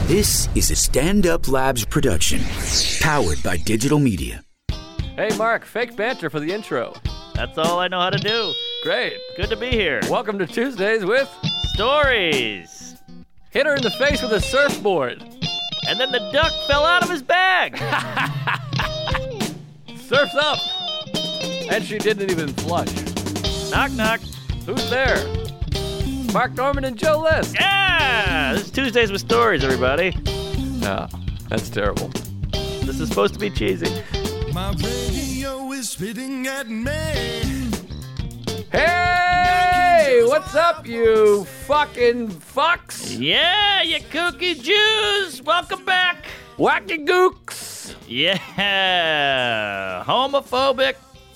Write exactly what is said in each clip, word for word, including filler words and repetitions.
This is a Stand Up Labs production, powered by digital media. Hey, Mark, fake banter for the intro. That's all I know how to do. Great. Good to be here. Welcome to Tuesdays with Stories. Hit her in the face with a surfboard. And then the duck fell out of his bag. Surf's up. And she didn't even flush. Knock, knock. Who's there? Mark Norman and Joe List. Yeah! This is Tuesdays with Stories, everybody. No, that's terrible. This is supposed to be cheesy. My radio is spitting at me. Hey, what's up, you fucking fucks? Yeah, you kooky Jews. Welcome back. Wacky gooks. Yeah. Homophobic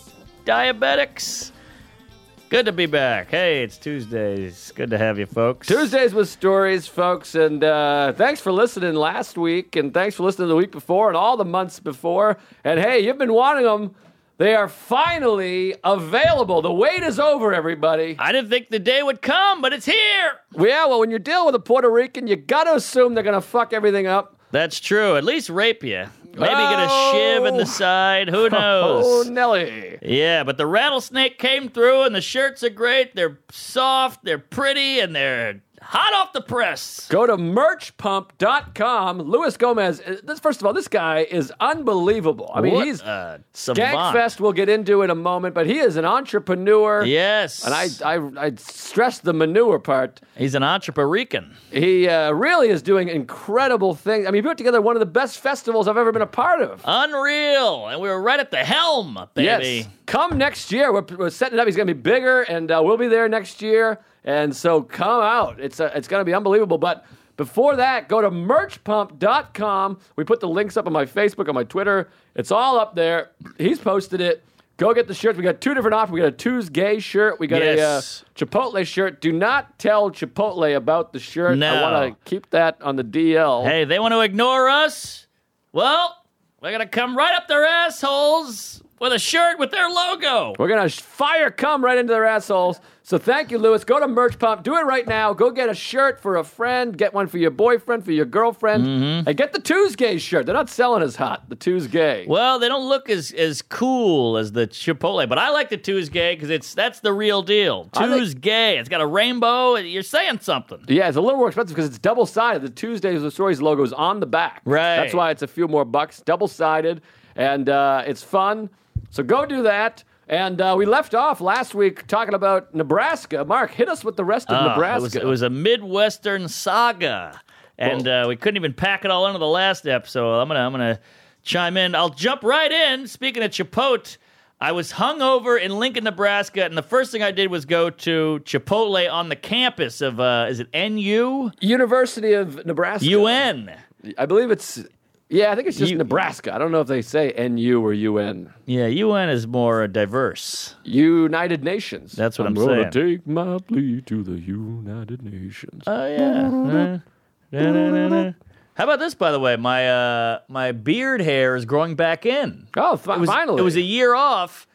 diabetics. Good to be back. Hey, it's Tuesdays. Good to have you, folks. Tuesdays with Stories, folks, and uh, thanks for listening last week, and thanks for listening the week before and all the months before. And hey, you've been wanting them. They are finally available. The wait is over, everybody. I didn't think the day would come, but it's here. Yeah, well, when you're dealing with a Puerto Rican, you gotta assume they're gonna fuck everything up. That's true. At least rape you. Maybe get a shiv in the side. Who knows? Oh, Nelly. Yeah, but the rattlesnake came through, and the shirts are great. They're soft, they're pretty, and they're hot off the press. Go to merch pump dot com. Luis Gomez, this, first of all, this guy is unbelievable. I mean, What he's a savant. Skankfest we'll get into in a moment, but he is an entrepreneur. Yes. And I, I, I stress the manure part. He's an entrepreneur. He uh, really is doing incredible things. I mean, he put together one of the best festivals I've ever been a part of. Unreal. And we were right at the helm, baby. Yes. Come next year. We're, we're setting it up. He's going to be bigger, and uh, we'll be there next year. And so come out. It's uh, it's going to be unbelievable. But before that, go to merch pump dot com. We put the links up on my Facebook, on my Twitter. It's all up there. He's posted it. Go get the shirts. We got two different offers. We got a Tuesday shirt. We got Yes. a uh, Chipotle shirt. Do not tell Chipotle about the shirt. No. I want to keep that on the D L. Hey, they want to ignore us? Well, we're going to come right up their assholes with a shirt with their logo. We're going to fire cum right into their assholes. So thank you, Lewis. Go to Merch Pump. Do it right now. Go get a shirt for a friend. Get one for your boyfriend, for your girlfriend. Mm-hmm. And get the Tuesday shirt. They're not selling as hot. The Tuesday. Well, they don't look as, as cool as the Chipotle, but I like the Tuesday because it's that's the real deal. I think- Tuesday. It's got a rainbow. You're saying something. Yeah, it's a little more expensive because it's double-sided. The Tuesdays with Stories logo is on the back. Right. That's why it's a few more bucks. Double-sided. And uh, it's fun. So go do that. And uh, we left off last week talking about Nebraska. Mark, hit us with the rest of Ah, Nebraska. It was, it was a Midwestern saga, and uh, we couldn't even pack it all into the last episode. I'm gonna I'm gonna chime in. I'll jump right in. Speaking of Chipotle, I was hungover in Lincoln, Nebraska, and the first thing I did was go to Chipotle on the campus of uh, is it N U? University of Nebraska. U N. I believe it's, yeah, I think it's just U- Nebraska. I don't know if they say N U or U N. Yeah, U N is more diverse. United Nations. That's what I'm gonna saying. take my plea to the United Nations. Oh yeah. Da-da-da-da. How about this, by the way? My uh, my beard hair is growing back in. Oh, fi- It was, finally. It was a year off.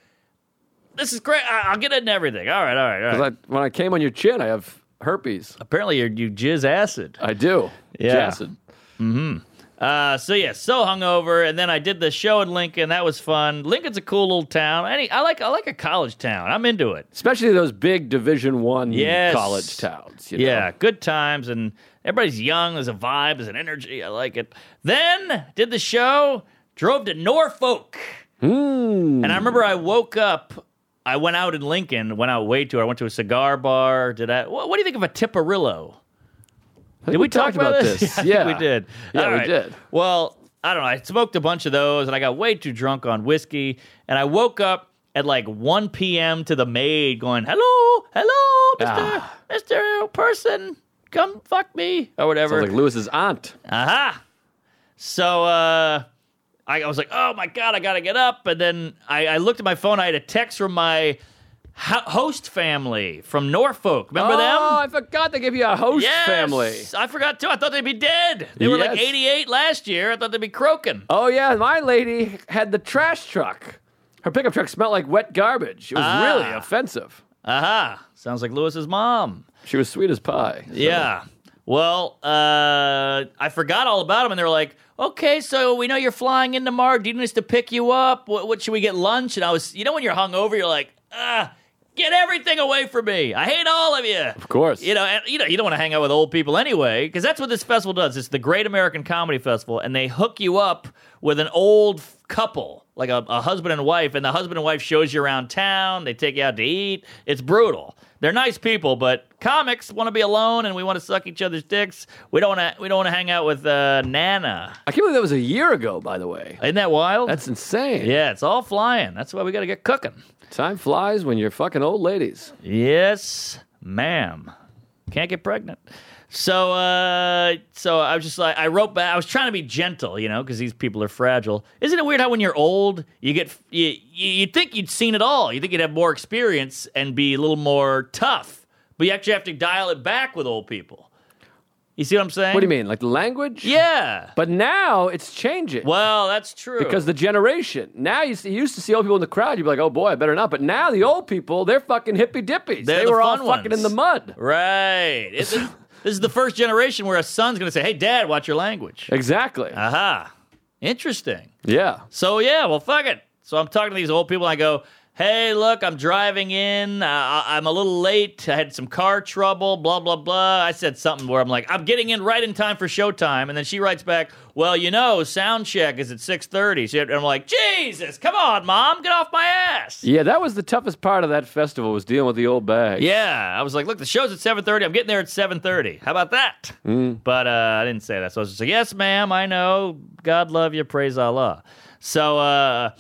This is great. I- I'll get into everything. All right, all right, all 'Cause right. I, when I came on your chin, I have herpes. Apparently, you're, you jizz acid. I do. Yeah. Jacid. Uh, so yeah, so hungover, and then I did the show in Lincoln. That was fun. Lincoln's a cool little town. Any, I like I like a college town. I'm into it. Especially those big Division One Yes. college towns. You know? Yeah, good times, and everybody's young. There's a vibe, there's an energy. I like it. Then did the show, drove to Norfolk, Mm. and I remember I woke up. I went out in Lincoln, went out way too. I went to a cigar bar. Did I? What, what do you think of a Tipperillo? I think Did we, talk talked about this? I think Yeah, we did. Yeah, All we right. did. Well, I don't know. I smoked a bunch of those, and I got way too drunk on whiskey. And I woke up at like one p.m. to the maid going, "Hello, hello, Mister Ah. Mister Person, come fuck me," or whatever. Sounds like Lewis's aunt. Aha. So uh, I, I was like, "Oh my god, I gotta get up!" And then I, I looked at my phone. I had a text from my ho- host family from Norfolk. Remember oh, them? I forgot they gave you a host Yes, family. I forgot too. I thought they'd be dead. They were like Yes. eighty-eight last year. I thought they'd be croaking. Oh, yeah, my lady had the trash truck. Her pickup truck smelled like wet garbage. It was Ah. really offensive. Aha. Sounds like Lewis's mom. She was sweet as pie. so- Yeah. Well, uh, I forgot all about them, and they're like, okay, so we know you're flying into Mars. Do you need us to pick you up? What, what should we get lunch? And I was, you know, when you're hungover, you're like, ah, get everything away from me. I hate all of you. Of course. You know, and, you know, you don't want to hang out with old people anyway, because that's what this festival does. It's the Great American Comedy Festival, and they hook you up with an old couple, like a, a husband and wife, and the husband and wife shows you around town. They take you out to eat. It's brutal. They're nice people, but comics want to be alone, and we want to suck each other's dicks. We don't want to. We don't want to hang out with uh, Nana. I can't believe that was a year ago, by the way. Isn't that wild? That's insane. Yeah, it's all flying. That's why we got to get cooking. Time flies when you're fucking old ladies. Yes, ma'am. Can't get pregnant. So, uh, so I was just like, I wrote back. I was trying to be gentle, you know, because these people are fragile. Isn't it weird how when you're old, you get you you think you'd seen it all. You think you'd have more experience and be a little more tough, but you actually have to dial it back with old people. You see what I'm saying? What do you mean, like the language? Yeah. But now it's changing. Well, that's true. Because the generation. Now you, see, you used to see old people in the crowd, you'd be like, oh boy, I better not. But now the old people, they're fucking hippy dippies. They're They the were all fun fucking ones. in the mud. Right. It, this, this is the first generation where a son's going to say, hey, Dad, watch your language. Exactly. Aha. Interesting. Yeah. So, yeah, well, fuck it. So I'm talking to these old people, and I go, hey, look, I'm driving in. Uh, I- I'm a little late. I had some car trouble, blah, blah, blah. I said something where I'm like, I'm getting in right in time for showtime. And then she writes back, well, you know, sound check is at six thirty. So I'm like, Jesus, come on, Mom, get off my ass. Yeah, that was the toughest part of that festival, was dealing with the old bag. Yeah, I was like, look, the show's at seven thirty. I'm getting there at seven thirty. How about that? Mm. But uh, I didn't say that. So I was just like, yes, ma'am, I know. God love you. Praise Allah. So, uh...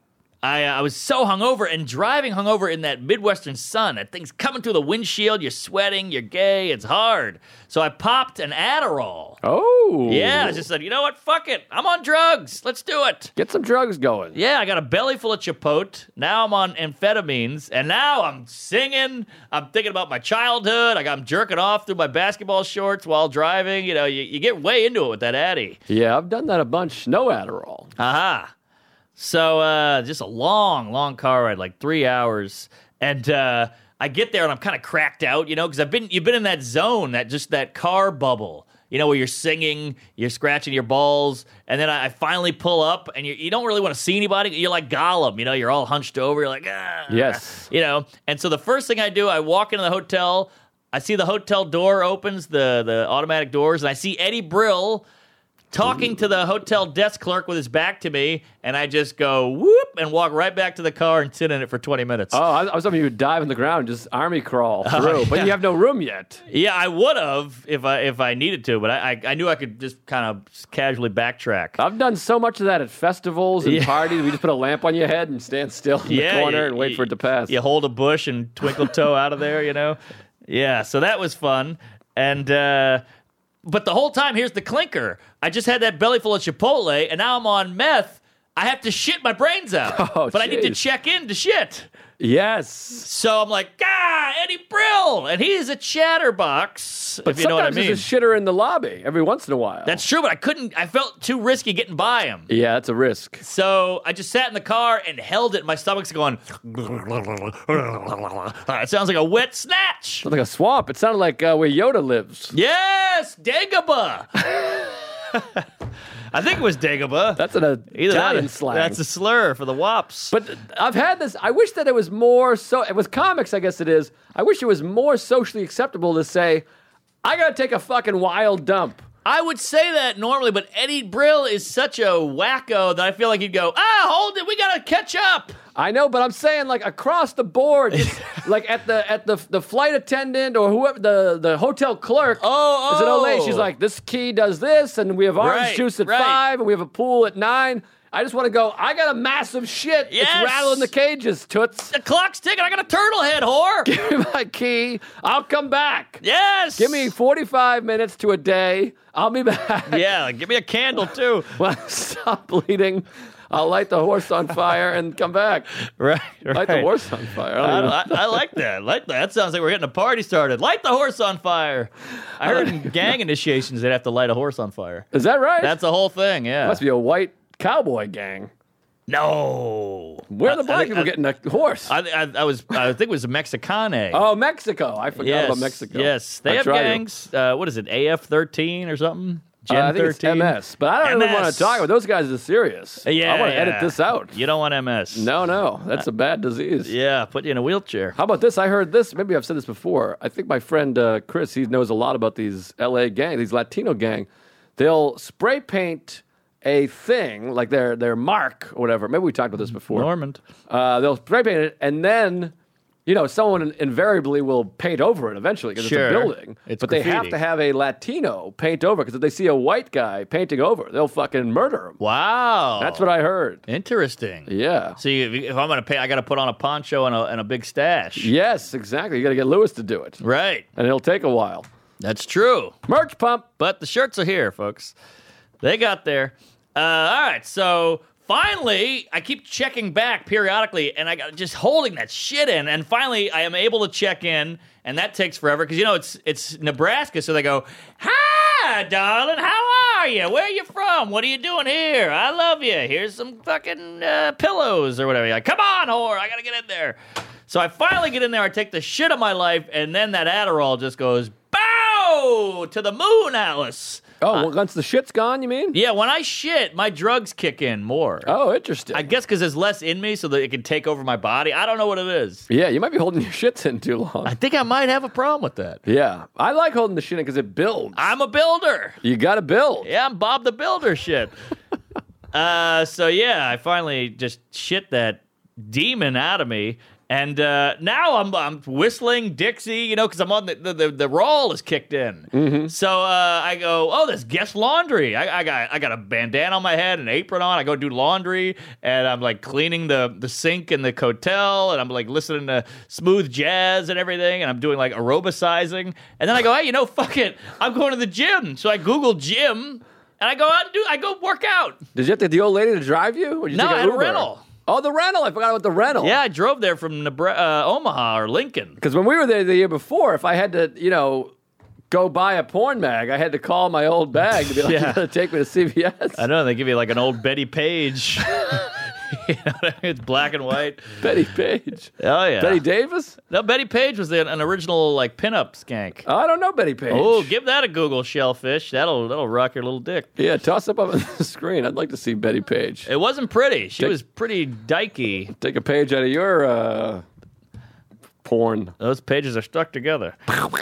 I, I was so hungover and driving hungover in that Midwestern sun. That thing's coming through the windshield. You're sweating. You're gay. It's hard. So I popped an Adderall. Oh. Yeah, I just said, you know what? Fuck it. I'm on drugs. Let's do it. Get some drugs going. Yeah, I got a belly full of Chipotle. Now I'm on amphetamines. And now I'm singing. I'm thinking about my childhood. Like I'm jerking off through my basketball shorts while driving. You know, you, you get way into it with that Addy. Yeah, I've done that a bunch. No Adderall. Aha. So, uh, just a long, long car ride, like three hours. And, uh, I get there and I'm kind of cracked out, you know, because I've been, you've been in that zone, that just that car bubble, you know, where you're singing, you're scratching your balls. And then I, I finally pull up and you, you don't really want to see anybody. You're like Gollum, you know, you're all hunched over. You're like, ah, Yes. you know. And so the first thing I do, I walk into the hotel. I see the hotel door opens, the, the automatic doors, and I see Eddie Brill talking to the hotel desk clerk with his back to me, and I just go whoop and walk right back to the car and sit in it for twenty minutes. Oh, I, I was hoping you would dive in the ground and just army crawl through, Oh, yeah. but you have no room yet. Yeah, I would have if I if I needed to, but I I, I knew I could just kind of casually backtrack. I've done so much of that at festivals and Yeah. parties. We just put a lamp on your head and stand still in Yeah, the corner you- and wait you- for it to pass. You hold a bush and twinkle toe out of there, you know? Yeah, so that was fun. And, uh, but the whole time, here's the clinker. I just had that belly full of Chipotle, and now I'm on meth. I have to shit my brains out. Oh, but I need to jeez. check in to shit. Yes. So I'm like, ah, Eddie Brill. And he's a chatterbox, But if you know what I sometimes mean. there's a shitter in the lobby every once in a while. That's true, but I couldn't, I felt too risky getting by him. Yeah, that's a risk. So I just sat in the car and held it. My stomach's going, it sounds like a wet snatch. Sounds like a swamp. It sounded like uh, where Yoda lives. Yes, Dagobah. I think it was Dagobah. That's an Either Italian that, slang. That's a slur for the wops. But I've had this. I wish that it was more so. With comics, I guess it is. I wish it was more socially acceptable to say, I gotta take a fucking wild dump. I would say that normally, but Eddie Brill is such a wacko that I feel like he'd go, ah, hold it, we gotta catch up. I know, but I'm saying like across the board, just, like at the at the the flight attendant or whoever the the hotel clerk. Oh, is an old lady. oh. She's like, this key does this, and we have orange Right, juice at right. five, and we have a pool at nine. I just want to go. I got a massive shit. Yes. It's rattling the cages, toots. The clock's ticking. I got a turtle head, whore. Give me my key. I'll come back. Yes. Give me forty-five minutes to a day. I'll be back. Yeah, give me a candle, too. When I stop bleeding, I'll light the horse on fire and come back. Right, right. Light the horse on fire. I don't I, even- I, I like that. I like that. That sounds like we're getting a party started. Light the horse on fire. I heard in gang initiations they'd have to light a horse on fire. Is that right? That's the whole thing, yeah. Must be a white cowboy gang. No. Where are the I- black I- people I- getting a horse? I, I, I was. I think it was a Mexicane. oh, Mexico. I forgot yes, about Mexico. Yes, they I have tried it. gangs. Uh, what is it? A F thirteen or something? Gen Uh, I think thirteen. it's M S, but I don't even want M S. to talk about those guys. Are serious. Yeah, I want to yeah. edit this out. You don't want M S. No, no, that's a bad disease. Yeah, put you in a wheelchair. How about this? I heard this. Maybe I've said this before. I think my friend uh, Chris, he knows a lot about these L A gang, these Latino gang. They'll spray paint a thing, like their their mark or whatever. Maybe we talked about this before. Normand. Uh, they'll spray paint it, and then, you know, someone invariably will paint over it eventually because Sure. it's a building. It's but they have graffiti. to have a Latino paint over because if they see a white guy painting over, they'll fucking murder him. Wow. That's what I heard. Interesting. Yeah. See, if, if I'm going to pay, I got to put on a poncho and a, and a big stash. Yes, exactly. You got to get Lewis to do it, Right. and it'll take a while. That's true. Merch pump. But the shirts are here, folks. They got there. Uh, all right, so finally, I keep checking back periodically, and I got just holding that shit in. And finally, I am able to check in, and that takes forever because you know it's it's Nebraska, so they go, "Hi, darling, how are you? Where are you from? What are you doing here? I love you. Here's some fucking uh, pillows or whatever." You're like, "Come on, whore, I gotta get in there." So I finally get in there. I take the shit of my life, and then that Adderall just goes, "Bow to the moon, Alice." Oh, well, once the shit's gone, you mean? Yeah, when I shit, my drugs kick in more. Oh, interesting. I guess because there's less in me so that it can take over my body. I don't know what it is. Yeah, you might be holding your shits in too long. I think I might have a problem with that. Yeah, I like holding the shit in because it builds. I'm a builder. You got to build. Yeah, I'm Bob the Builder shit. uh, so, yeah, I finally just shit that demon out of me. And uh, now I'm I'm whistling Dixie, you know, because I'm on the, the the the roll is kicked in. Mm-hmm. So uh, I go, oh, there's guest laundry. I, I got I got a bandana on my head, an apron on. I go do laundry, and I'm like cleaning the the sink in the hotel, and I'm like listening to smooth jazz and everything, and I'm doing like aerobicizing. And then I go, hey, you know, fuck it, I'm going to the gym. So I Google gym, and I go out and do I go work out. Did you have to get the old lady to drive you? Or did you No, take I had a Uber? rental. Oh, the rental. I forgot about the rental. Yeah, I drove there from Nebra- uh, Omaha or Lincoln. Because when we were there the year before, if I had to, you know, go buy a porn mag, I had to call my old bag to be like, Yeah. you got to take me to C V S. I know, they give you like an old Betty Page. You know what I mean? It's black and white. Betty Page. Oh, yeah. Betty Davis? No, Betty Page was an, an original like pinup skank. Oh, I don't know Betty Page. Oh, give that a Google, shellfish. That'll that'll rock your little dick. Yeah, toss up on the screen. I'd like to see Betty Page. It wasn't pretty. She Take- was pretty dykey. Take a page out of your uh, porn. Those pages are stuck together.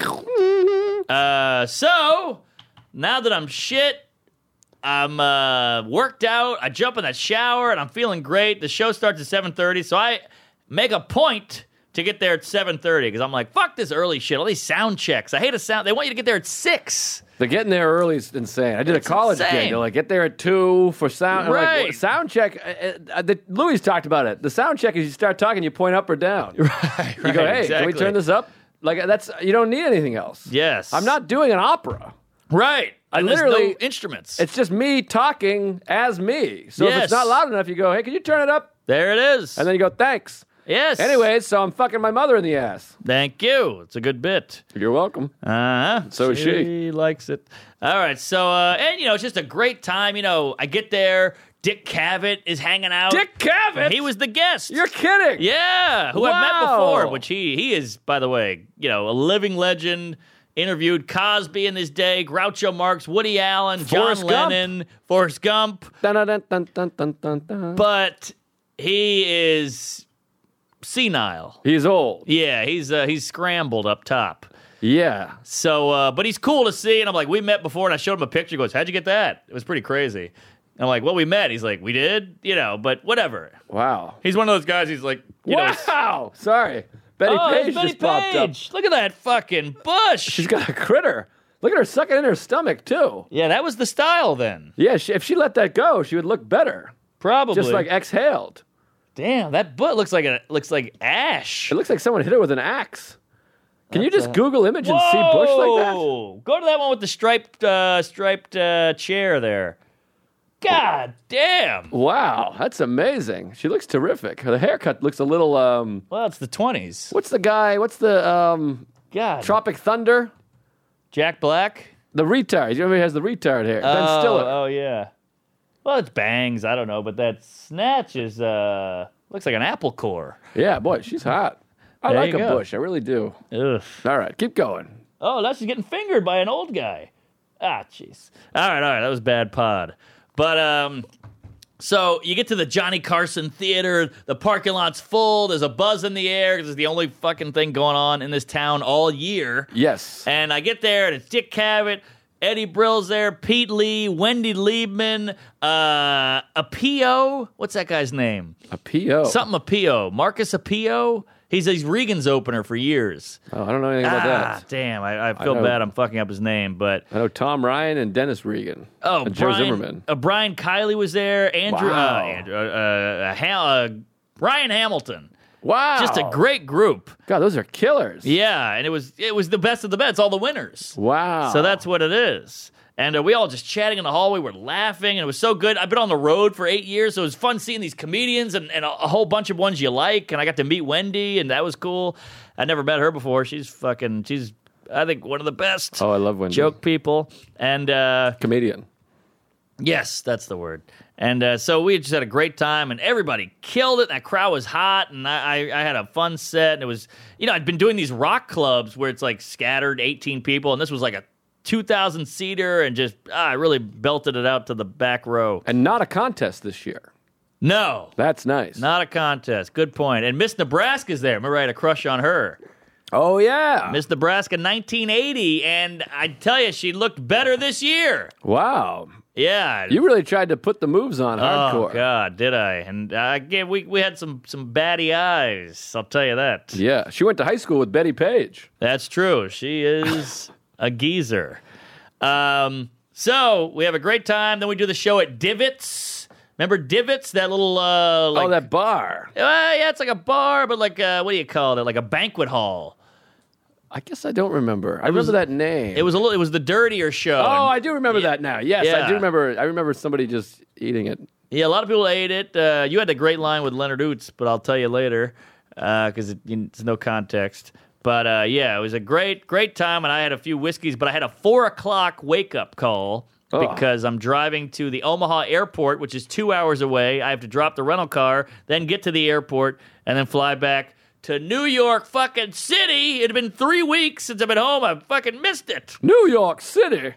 uh, so now that I'm shit, I'm uh, worked out. I jump in that shower and I'm feeling great. The show starts at seven thirty, so I make a point to get there at seven thirty because I'm like, fuck this early shit. All these sound checks. I hate a sound. They want you to get there at six. The getting there early is insane. I did It's a college insane. gig. They're like, get there at two for sound. I'm like, Right. "What, sound check. Uh, uh, the, Louis talked about it. The sound check is you start talking, you point up or down. Right, You go, hey, can we turn this up? Like that's you don't need anything else. Yes. I'm not doing an opera. Right. I And there's literally- no instruments. It's just me talking as me. So if Yes. it's not loud enough, you go, hey, can you turn it up? there it is. And then you go, thanks. yes. Anyways, so I'm fucking my mother in the ass. Thank you. It's a good bit. You're welcome. Uh-huh. So is she. She likes it. All right. So, uh, and, you know, it's just a great time. You know, I get there. Dick Cavett is hanging out. Dick Cavett? He was the guest. You're kidding. Yeah, who I've met Wow. before, which he he is, by the way, you know, a living legend. Interviewed Cosby in his day, Groucho Marx, Woody Allen, Forrest John Gump. Lennon, Forrest Gump. Dun, dun, dun, dun, dun, dun, dun, dun. But he is senile. He's old. Yeah, he's uh, he's scrambled up top. Yeah. So, uh, but he's cool to see. And I'm like, we met before, and I showed him a picture. He goes, how'd you get that? It was pretty crazy. And I'm like, well, we met. He's like, we did? You know, but whatever. Wow. He's one of those guys, he's like, you know. Wow. Sorry. Betty Oh, Page there's Betty just popped up. Page. Look at that fucking bush. She's got a critter. Look at her sucking in her stomach, too. Yeah, that was the style then. Yeah, she, if she let that go, she would look better. Probably. Just like exhaled. damn, that butt looks like a looks like ash. It looks like someone hit her with an axe. Can you just Google image and see Bush like that? Whoa! Go to that one with the striped uh, striped uh, chair there. God damn. Wow, that's amazing. She looks terrific. Her haircut looks a little, um, Well, it's the twenties. what's the guy, what's the, um, God. Tropic Thunder? Jack Black. The retard. You know he has the retard hair. Ben oh, Stiller. oh yeah. Well, it's bangs. I don't know, but that snatch is uh looks like an apple core. Yeah, boy, she's hot. I There like you a go. bush. I really do. Ugh. All right, keep going. Oh, now she's getting fingered by an old guy. Ah, jeez. All right, all right, that was bad pod. But um, so you get to the Johnny Carson Theater. The parking lot's full. There's a buzz in the air because it's the only fucking thing going on in this town all year. Yes. And I get there, and it's Dick Cavett, Eddie Brill's there, Pete Lee, Wendy Liebman, uh, Apio. What's that guy's name? A P O. Something Apio. Marcus Apio. He's he's Regan's opener for years. Oh, I don't know anything about Ah, that. damn. I, I feel know- bad I'm fucking up his name, but I know Tom Ryan and Dennis Regan. oh, and Joe Brian, Zimmerman. Uh, Brian Kiley was there. Andrew, Wow. uh, Andrew, uh, uh, Ham- uh, Ryan Hamilton. Wow. Just a great group. God, those are killers. Yeah, and it was it was the best of the best, all the winners. Wow. So that's what it is. And uh, we all just chatting in the hallway. We're laughing, and it was so good. I've been on the road for eight years, so it was fun seeing these comedians and, and a, a whole bunch of ones you like. And I got to meet Wendy, and that was cool. I'd never met her before. She's fucking, she's, I think, one of the best Oh, I love Wendy. joke people. And uh, Comedian. yes, that's the word. And uh, so we just had a great time, and everybody killed it, and that crowd was hot, and I, I, I had a fun set. And it was, you know, I'd been doing these rock clubs where it's like scattered eighteen people, and this was like a two thousand seater, and just, ah, I really belted it out to the back row. And not a contest this year. No, That's nice. not a contest. Good point. And Miss Nebraska's there. Remember, I had a crush on her. Oh, yeah. Miss Nebraska nineteen eighty, and I tell you, she looked better this year. Wow. Yeah. You really tried to put the moves on hardcore. Oh God, did I? And uh, again, we we had some some batty eyes. I'll tell you that. Yeah. She went to high school with Betty Page. That's true. She is a geezer. Um, so we have a great time. Then we do the show at Divots. Remember Divots? That little uh, like, oh, that bar. uh, yeah, it's like a bar, but like uh, what do you call it? Like a banquet hall. I guess I don't remember. I remember that name. It was a little. It was the dirtier show. Oh, And- I do remember Yeah. that now. Yes, Yeah. I do remember. I remember somebody just eating it. Yeah, a lot of people ate it. Uh, you had the great line with Leonard Oots, but I'll tell you later because it, it's no context. But uh, yeah, it was a great, great time, and I had a few whiskeys, but I had a four o'clock wake up call Oh. because I'm driving to the Omaha airport, which is two hours away. I have to drop the rental car, then get to the airport, and then fly back to New York fucking City. It had been three weeks since I've been home. I fucking missed it. New York City.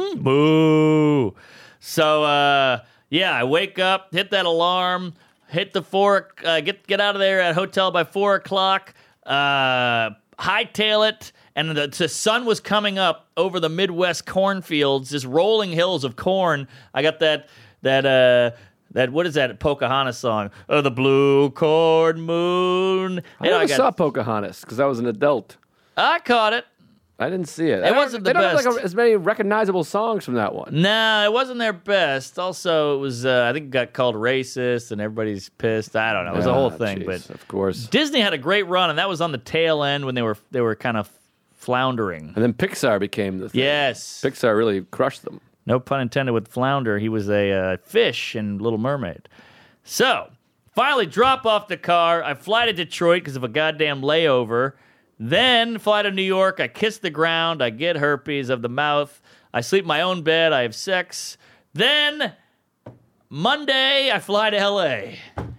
Boo. So, uh, yeah, I wake up, hit that alarm, hit the four, uh, get get out of there at hotel by four o'clock, uh, hightail it, and the, the sun was coming up over the Midwest cornfields, just rolling hills of corn. I got that that uh, that what is that Pocahontas song? Oh, the blue corn moon. I You know, never got- saw Pocahontas because I was an adult. I caught it. I didn't see it. It I don't- wasn't the they don't have best. like a, as many recognizable songs from that one. No, it wasn't their best. Also, it was, uh, I think it got called racist and everybody's pissed. I don't know. It was a whole Ah, thing. jeez, But of course. Disney had a great run, and that was on the tail end when they were they were kind of floundering. And then Pixar became the thing. Yes. Pixar really crushed them. No pun intended with flounder. He was a uh, fish in Little Mermaid. So, finally drop off the car. I fly to Detroit because of a goddamn layover. Then fly to New York. I kiss the ground. I get herpes of the mouth. I sleep in my own bed. I have sex. Then Monday, I fly to L A.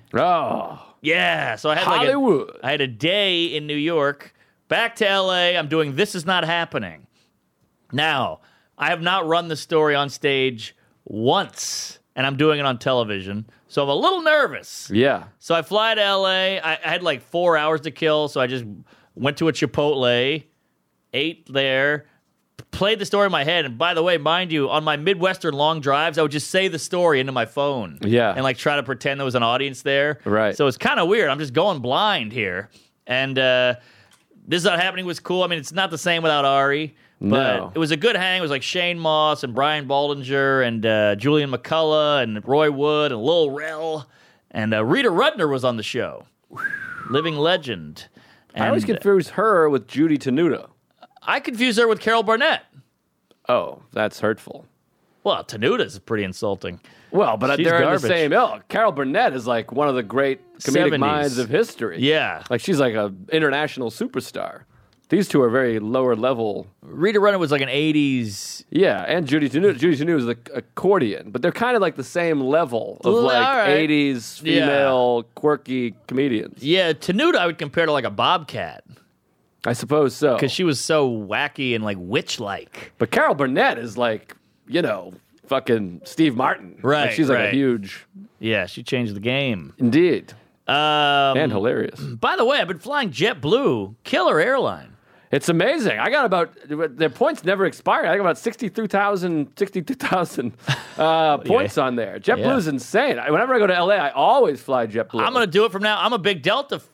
Oh, Yeah, so I had like Hollywood. a, I had a day in New York. Back to L A. I'm doing This Is Not Happening. Now, I have not run the story on stage once, and I'm doing it on television, so I'm a little nervous. yeah. So I fly to L A. I, I had like four hours to kill, so I just went to a Chipotle, ate there, played the story in my head. And by the way, mind you, on my Midwestern long drives, I would just say the story into my phone. Yeah. And like try to pretend there was an audience there. Right. So it's kind of weird. I'm just going blind here. And uh, This Is Not Happening was cool. I mean, it's not the same without Ari. But No. it was a good hang. It was like Shane Moss and Brian Baldinger and uh, Julian McCullough and Roy Wood and Lil Rel. And uh, Rita Rudner was on the show. Living legend. I always And confuse her with Judy Tenuta. I confuse her with Carol Burnett. Oh, that's hurtful. Well, Tenuta's pretty insulting. Well, but She's they're in garbage. the same ilk. Carol Burnett is like one of the great comedic seventies. minds of history. Yeah. Like she's like an international superstar. These two are very lower level. Rita Rudner was like an eighties. Yeah, and Judy Tenuta. Judy Tenuta is the accordion, but they're kind of like the same level of Well, like all right. eighties female quirky comedians. Yeah, Tenuta I would compare to like a Bobcat I suppose so. because she was so wacky and like witch-like. But Carol Burnett is like, you know, fucking Steve Martin. Right, Like she's like right. a huge, Yeah, she changed the game. indeed, Um, and hilarious. by the way, I've been flying JetBlue, killer airline. It's amazing. I got about, their points never expire. I got about sixty-two thousand sixty-two thousand uh, points on there. JetBlue's Yeah. insane. I, whenever I go to L A, I always fly JetBlue. I'm going to do it from now. I'm a big Delta f-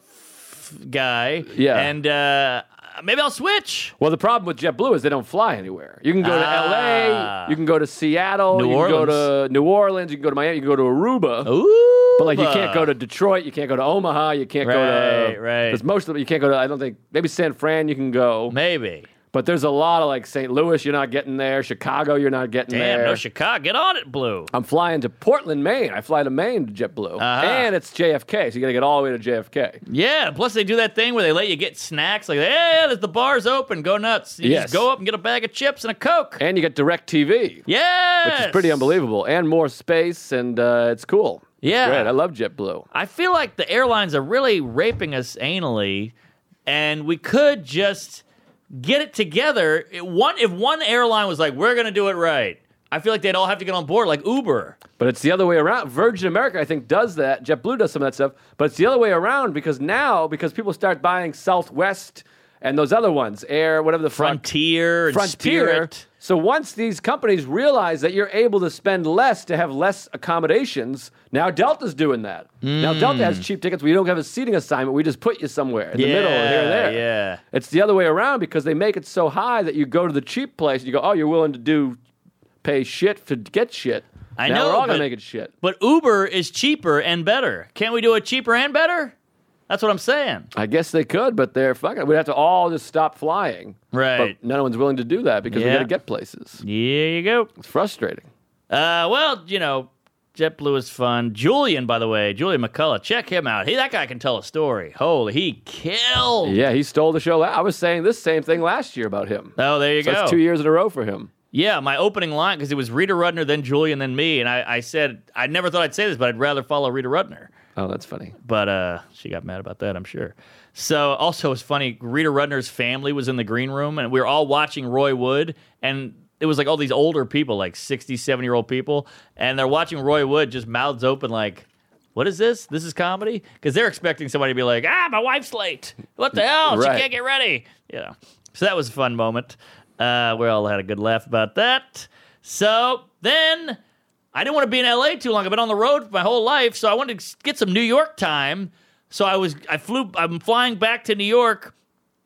f- guy. Yeah. And uh, maybe I'll switch. Well, the problem with JetBlue is they don't fly anywhere. You can go to Ah. L A, you can go to Seattle, New you can go Orleans. to New Orleans, you can go to Miami, you can go to Aruba. Ooh. But like you can't go to Detroit, you can't go to Omaha, you can't go Right, to right. Because most of them you can't go to. I don't think maybe San Fran you can go, Maybe. but there's a lot of like Saint Louis you're not getting there, Chicago you're not getting Damn, there. no Chicago. Get on it, Blue. I'm flying to Portland, Maine. I fly to Maine to JetBlue, Uh-huh. and it's J F K, so you got to get all the way to J F K. Yeah, plus they do that thing where they let you get snacks. Like, hey, there's the bar's open. Go nuts. You Yes. just go up and get a bag of chips and a Coke. And you get Direct T V, Yes. which is pretty unbelievable, and more space, and uh, it's cool. Yeah. Great. I love JetBlue. I feel like the airlines are really raping us anally, and we could just get it together. It- one, if one airline was like, we're going to do it right, I feel like they'd all have to get on board, like Uber. But it's the other way around. Virgin America, I think, does that. JetBlue does some of that stuff. But it's the other way around because now, because people start buying Southwest and those other ones, Air, whatever the fuck- Frontier and Frontier. Spirit. So once these companies realize that you're able to spend less to have less accommodations, now Delta's doing that. Now Delta has cheap tickets. We don't have a seating assignment. We just put you somewhere in the middle or here and there. Yeah. It's the other way around because they make it so high that you go to the cheap place and you go, oh, you're willing to do pay shit to get shit. I now know, we're all but- gonna make it shit. But Uber is cheaper and better. Can't we do it cheaper and better? That's what I'm saying. I guess they could, but they're fucking. We'd have to all just stop flying. Right. But no one's willing to do that because we Yeah. got to get places. There you go. It's frustrating. Uh, well, you know, JetBlue is fun. Julian, by the way, Julian McCullough, check him out. He, that guy can tell a story. Holy, he killed. Yeah, he stole the show. I was saying this same thing last year about him. Oh, there you So go. that's two years in a row for him. Yeah, my opening line, because it was Rita Rudner, then Julian, then me. And I, I said, I never thought I'd say this, but I'd rather follow Rita Rudner. Oh, that's funny. But uh, she got mad about that, I'm sure. So also, it's funny, Rita Rudner's family was in the green room, and we were all watching Roy Wood, and it was like all these older people, like sixty, seventy-year-old people, and they're watching Roy Wood just mouths open like, what is this? This is comedy? Because they're expecting somebody to be like, ah, my wife's late. What the hell? Right. She can't get ready. You know. So that was a fun moment. Uh, we all had a good laugh about that. So then I didn't want to be in L A too long. I've been on the road my whole life, so I wanted to get some New York time. So I was, I flew, I'm flying back to New York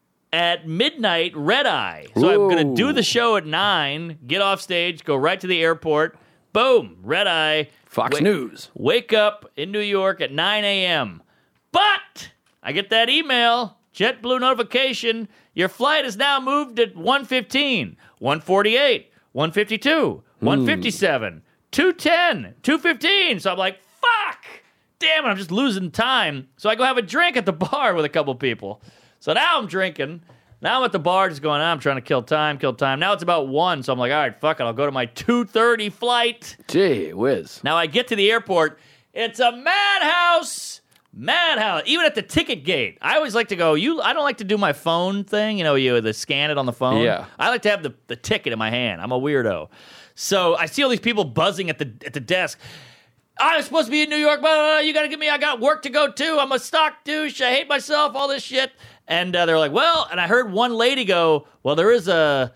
at midnight, red eye. So I'm going to do Ooh. the show at nine, get off stage, go right to the airport. Boom, red eye. Fox Wake- News. Wake up in New York at nine a.m. But I get that email, JetBlue notification. Your flight is now moved at one fifteen, one forty-eight, one fifty-two, one fifty-seven, two ten, two fifteen. So I'm like, fuck! Damn it, I'm just losing time. So I go have a drink at the bar with a couple people. So now I'm drinking. Now I'm at the bar just going, I'm trying to kill time, kill time. Now it's about one, so I'm like, all right, fuck it. I'll go to my two thirty flight. Gee whiz. Now I get to the airport. It's a madhouse. Madhouse. Even at the ticket gate. I always like to go, you I don't like to do my phone thing, you know, you the scan it on the phone. Yeah. I like to have the, the ticket in my hand. I'm a weirdo. So I see all these people buzzing at the at the desk. I'm supposed to be in New York, but you got to give me, I got work to go to. I'm a stock douche. I hate myself, all this shit. And uh, they're like, well, and I heard one lady go, well, there is a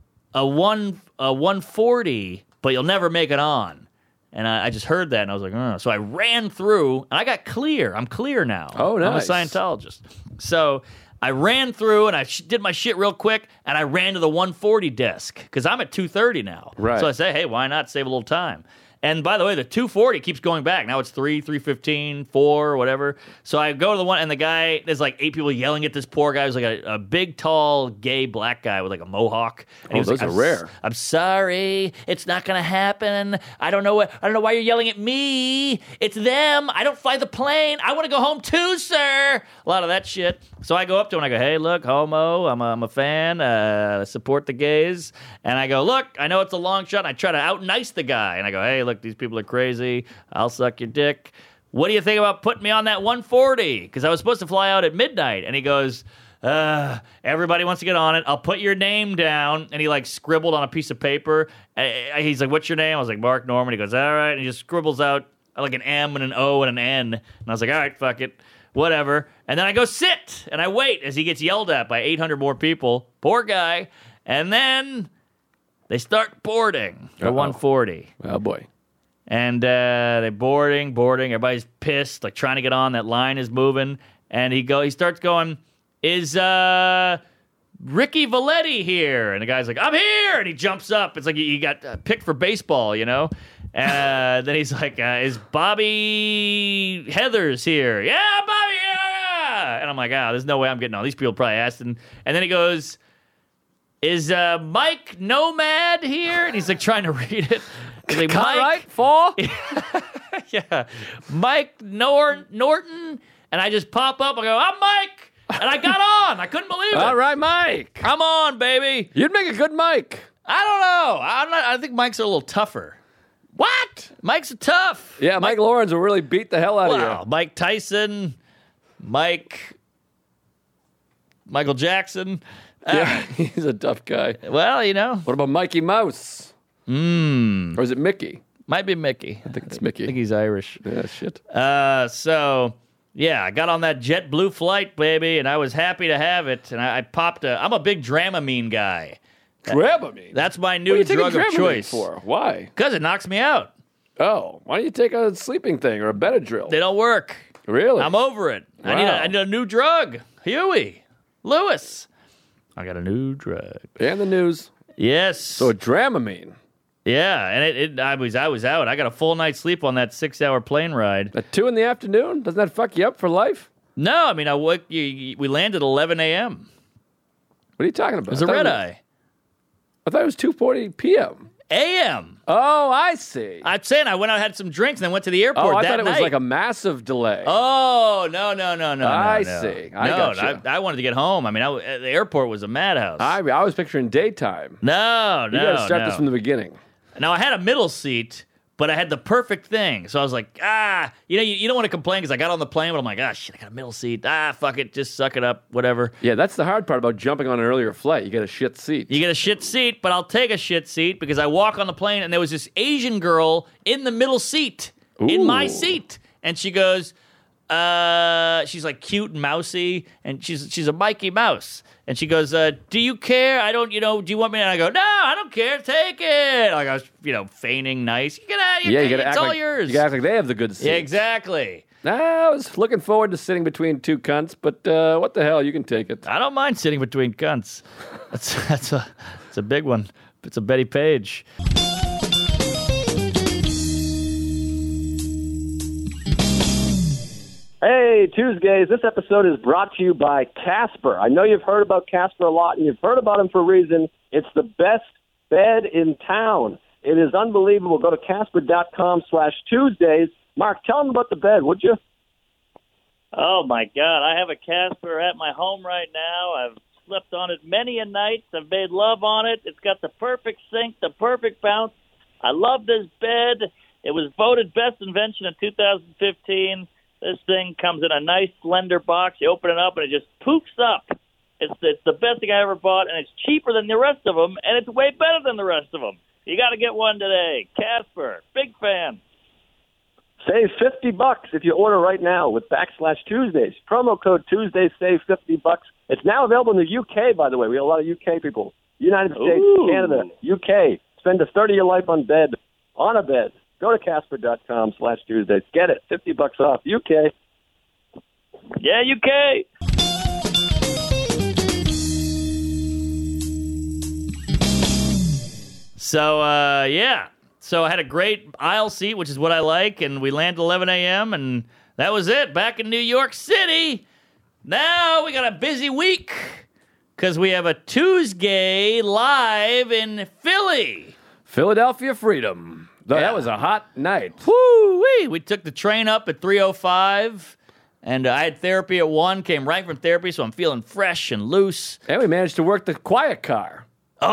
a one a one forty, but you'll never make it on. And I, I just heard that, and I was like, oh. So I ran through, and I got clear. I'm clear now. Oh, nice. I'm a Scientologist. So I ran through, and I sh- did my shit real quick, and I ran to the one forty desk, because I'm at two thirty now. Right. So I say, hey, why not save a little time? And by the way, the two forty keeps going back. Now it's three, three fifteen, four, whatever. So I go to the one, and the guy, there's like eight people yelling at this poor guy who's like a, a big, tall, gay black guy with like a mohawk. And Oh, he was those like, are I'm, rare. I'm sorry, it's not gonna happen. I don't know what. I don't know why you're yelling at me. It's them. I don't fly the plane. I want to go home too, sir. A lot of that shit. So I go up to him and I go, hey, look, homo. I'm a, I'm a fan. Uh, I support the gays. And I go, look, I know it's a long shot. And I try to out nice the guy. And I go, hey, look, these people are crazy. I'll suck your dick. What do you think about putting me on that one forty? Because I was supposed to fly out at midnight. And he goes, uh, everybody wants to get on it. I'll put your name down. And he like scribbled on a piece of paper. Uh, he's like, what's your name? I was like, Mark Norman. He goes, all right. And he just scribbles out like an M and an O and an N. And I was like, all right, fuck it. Whatever. And then I go sit and I wait as he gets yelled at by eight hundred more people. Poor guy. And then they start boarding for Uh-oh. one forty. Oh, boy. And uh, they're boarding, boarding. Everybody's pissed, like trying to get on. That line is moving. And he go, he starts going, is uh, Ricky Valetti here? And the guy's like, I'm here. And he jumps up. It's like he got uh, picked for baseball, you know? Uh, then he's like, uh, is Bobby Heathers here? Yeah, Bobby, yeah. And I'm like, ah, there's no way I'm getting on. These people probably asked. And, and then he goes, is uh, Mike Nomad here? And he's like trying to read it. He's like, All Mike, right, fall. yeah, Mike Nor- Norton. And I just pop up. I go, I'm Mike. And I got on. I couldn't believe it. All right, Mike. Come on, baby. You'd make a good Mike. I don't know. I'm not, I think Mike's a little tougher. What? Mike's tough. Yeah, Mike, Lawrence will really beat the hell out Wow. of Mike Tyson, Mike, Michael Jackson. you. Yeah, he's a tough guy. Uh, well, you know, What about Mikey Mouse? mm, Or is it Mickey? might be Mickey. I think it's Mickey. I think he's Irish. Yeah, shit. Uh, so yeah, I got on that JetBlue flight, baby, and I was happy to have it. And I, I popped a. I'm a big Dramamine guy. Dramamine? That's my What are new you taking drug of Dramamine choice. for? Why? Because it knocks me out. Oh, why don't you take a sleeping thing or a Benadryl? They don't work. Really? I'm over it. I need a, Wow. I need a new drug. Huey Lewis. I got a new drug. And the news. Yes. So Dramamine. Yeah, and it, it I was I was out. I got a full night's sleep on that six-hour plane ride. At two in the afternoon? Doesn't that fuck you up for life? No, I mean I woke, you, you, we landed at eleven a.m. What are you talking about? It was a I thought red it was- eye. I thought it was two forty p.m. A M. Oh, I see. I'm saying I went out, had some drinks, and then went to the airport oh, I that thought it was night. like a massive delay. Oh no no no no! I no, no. see. I no, gotcha. I, I wanted to get home. I mean, I, the airport was a madhouse. I, I was picturing daytime. no You no got to start no. this from the beginning. Now, I had a middle seat, but I had the perfect thing. So I was like, ah, you know, you, you don't want to complain because I got on the plane, but I'm like, ah, shit, I got a middle seat. Ah, fuck it, just suck it up, whatever. Yeah, that's the hard part about jumping on an earlier flight. You get a shit seat. You get a shit seat, but I'll take a shit seat because I walk on the plane and there was this Asian girl in the middle seat, in my Ooh. seat. And she goes, uh, she's like cute and mousy, and she's she's a Mikey Mouse. And she goes, uh, do you care? I don't, you know, do you want me? And I go, no, I don't care. Take it. Like I was, you know, feigning nice. You get out. yeah, you got to It's act all like yours. you got to act like they have the good seats. Yeah, exactly. Nah, I was looking forward to sitting between two cunts, but uh, what the hell? You can take it. I don't mind sitting between cunts. That's that's a it's a big one. It's a Betty Page. Hey, Tuesdays. This episode is brought to you by Casper. I know you've heard about Casper a lot, and you've heard about him for a reason. It's the best bed in town. It is unbelievable. Go to Casper.com slash Tuesdays. Mark, tell them about the bed, would you? Oh, my God. I have a Casper at my home right now. I've slept on it many a night. I've made love on it. It's got the perfect sink, the perfect bounce. I love this bed. It was voted best invention in two thousand fifteen. This thing comes in a nice slender box. You open it up, and it just poofs up. It's, it's the best thing I ever bought, and it's cheaper than the rest of them, and it's way better than the rest of them. You got to get one today. Casper, big fan. Save fifty bucks if you order right now with backslash Tuesdays. Promo code Tuesdays, save fifty bucks. It's now available in the U K, by the way. We have a lot of U K people. United States, Ooh. Canada, U K. Spend a third of your life on bed, on a bed. Go to Casper.com slash Tuesdays. Get it. fifty bucks off. U K. Yeah, U K. So uh, yeah, So I had a great aisle seat, which is what I like, and we landed at eleven a.m., and that was it. Back in New York City. Now we got a busy week because we have a Tuesday live in Philly. Philadelphia Freedom. Though Yeah. That was a hot night. Woo-wee! We took the train up at three oh five, and uh, I had therapy at one, came right from therapy, so I'm feeling fresh and loose. And we managed to work the quiet car.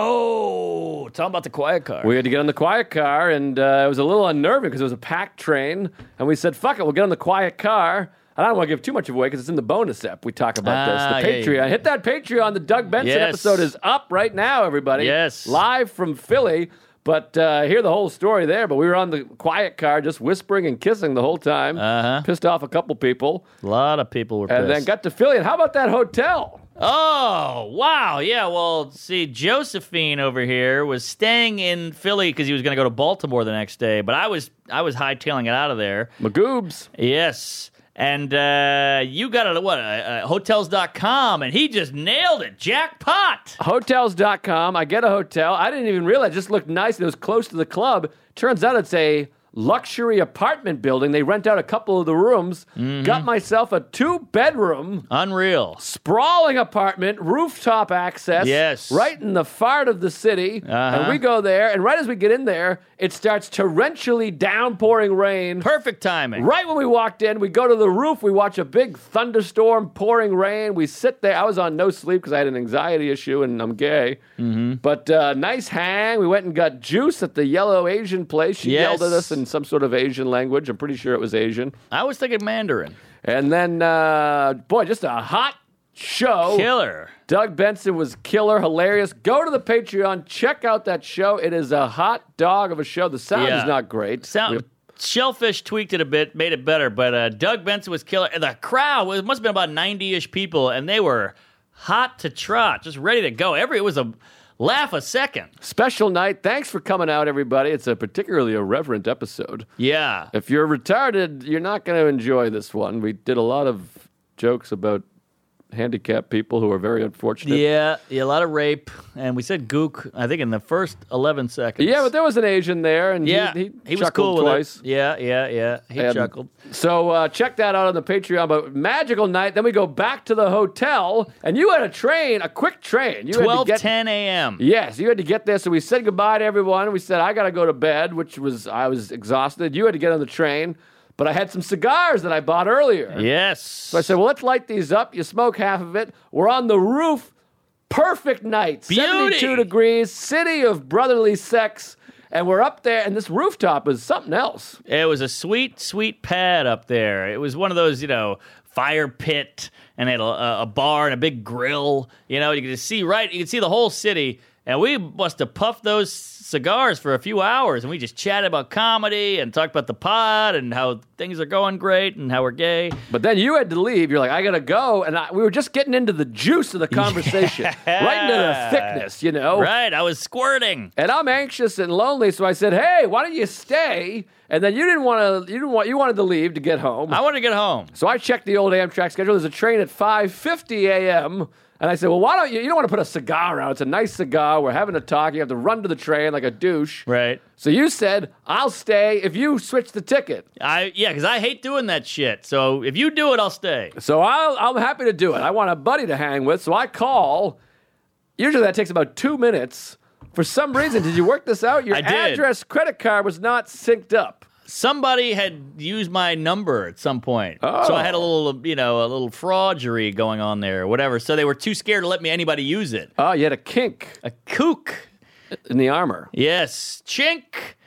Oh, talk about the quiet car. We had to get on the quiet car, and uh, it was a little unnerving because it was a packed train. And we said, fuck it, we'll get on the quiet car. And I don't want to give too much away because it's in the bonus ep. We talk about Ah, this. yeah, The Patreon. yeah. Hit that Patreon. The Doug Benson Yes. episode is up right now, everybody. Yes. Live from Philly. But uh, hear the whole story there. But we were on the quiet car just whispering and kissing the whole time. Uh-huh. Pissed off a couple people. A lot of people were pissed. And then got to Philly. And how about that hotel? Oh, wow. Yeah, well, see, Josephine over here was staying in Philly because he was going to go to Baltimore the next day, but I was I was hightailing it out of there. Magoobs. Yes. And uh, you got it at what? Uh, uh, hotels dot com, and he just nailed it. Jackpot. Hotels dot com. I get a hotel. I didn't even realize. It just looked nice. And it was close to the club. Turns out it's a luxury apartment building. They rent out a couple of the rooms. Mm-hmm. Got myself a two-bedroom, Unreal. sprawling apartment, rooftop access. Yes. Right in the fart of the city. Uh-huh. And we go there, and right as we get in there, it starts torrentially downpouring rain. Perfect timing. Right when we walked in, we go to the roof. We watch a big thunderstorm, pouring rain. We sit there. I was on no sleep because I had an anxiety issue and I'm gay. Mm-hmm. But uh, nice hang. We went and got juice at the Yellow Asian place. She Yes. yelled at us in some sort of Asian language. I'm pretty sure it was Asian. I was thinking Mandarin. And then, uh, boy, just a hot show. Killer. Doug Benson was killer, hilarious. Go to the Patreon. Check out that show. It is a hot dog of a show. The sound Yeah. is not great. Sound, We- Shellfish tweaked it a bit, made it better, but uh, Doug Benson was killer. And the crowd, was, it must have been about ninety-ish people, and they were hot to trot, just ready to go. Every It was a laugh a second. Special night. Thanks for coming out, everybody. It's a particularly irreverent episode. Yeah. If you're retarded, you're not going to enjoy this one. We did a lot of jokes about handicapped people who are very unfortunate. Yeah, yeah, a lot of rape, and we said gook, I think, in the first eleven seconds. Yeah, but there was an Asian there, and yeah, he, he, was chuckled cool twice. with it. Yeah, yeah, yeah, he And chuckled. So uh, check that out on the Patreon. But magical night. Then we go back to the hotel, and you had a train, a quick train. You twelve had to get, ten a.m. Yes, you had to get there. So we said goodbye to everyone. We said I got to go to bed, which was I was exhausted. You had to get on the train, but I had some cigars that I bought earlier. Yes. So I said, well, let's light these up. You smoke half of it. We're on the roof. Perfect night. Beauty. seventy-two degrees, city of brotherly sex. And we're up there, and this rooftop is something else. It was a sweet, sweet pad up there. It was one of those, you know, fire pit, and it had a, a bar and a big grill. You know, you could see right, you could see the whole city. And we must have puffed those cigars for a few hours, and we just chatted about comedy and talked about the pod and how things are going great and how we're gay. But then you had to leave. You're like, I got to go. And I, we were just getting into the juice of the conversation, right into the thickness, you know? Right, I was squirting. And I'm anxious and lonely, so I said, "Hey, why don't you stay?" And then you didn't want to. You didn't want. You wanted to leave to get home. I want to get home. So I checked the old Amtrak schedule. There's a train at five fifty a.m. And I said, well, why don't you? You don't want to put a cigar out. It's a nice cigar. We're having a talk. You have to run to the train like a douche. Right. So you said, I'll stay if you switch the ticket. I yeah, because I hate doing that shit. So if you do it, I'll stay. So I'll, I'm happy to do it. I want a buddy to hang with. So I call. Usually that takes about two minutes. For some reason, did you work this out? Your I did. address credit card was not synced up. Somebody had used my number at some point. Oh. So I had a little, you know, a little fraudery going on there or whatever. So they were too scared to let me anybody use it. Oh, you had a kink A kook. in the armor. Yes. Chink.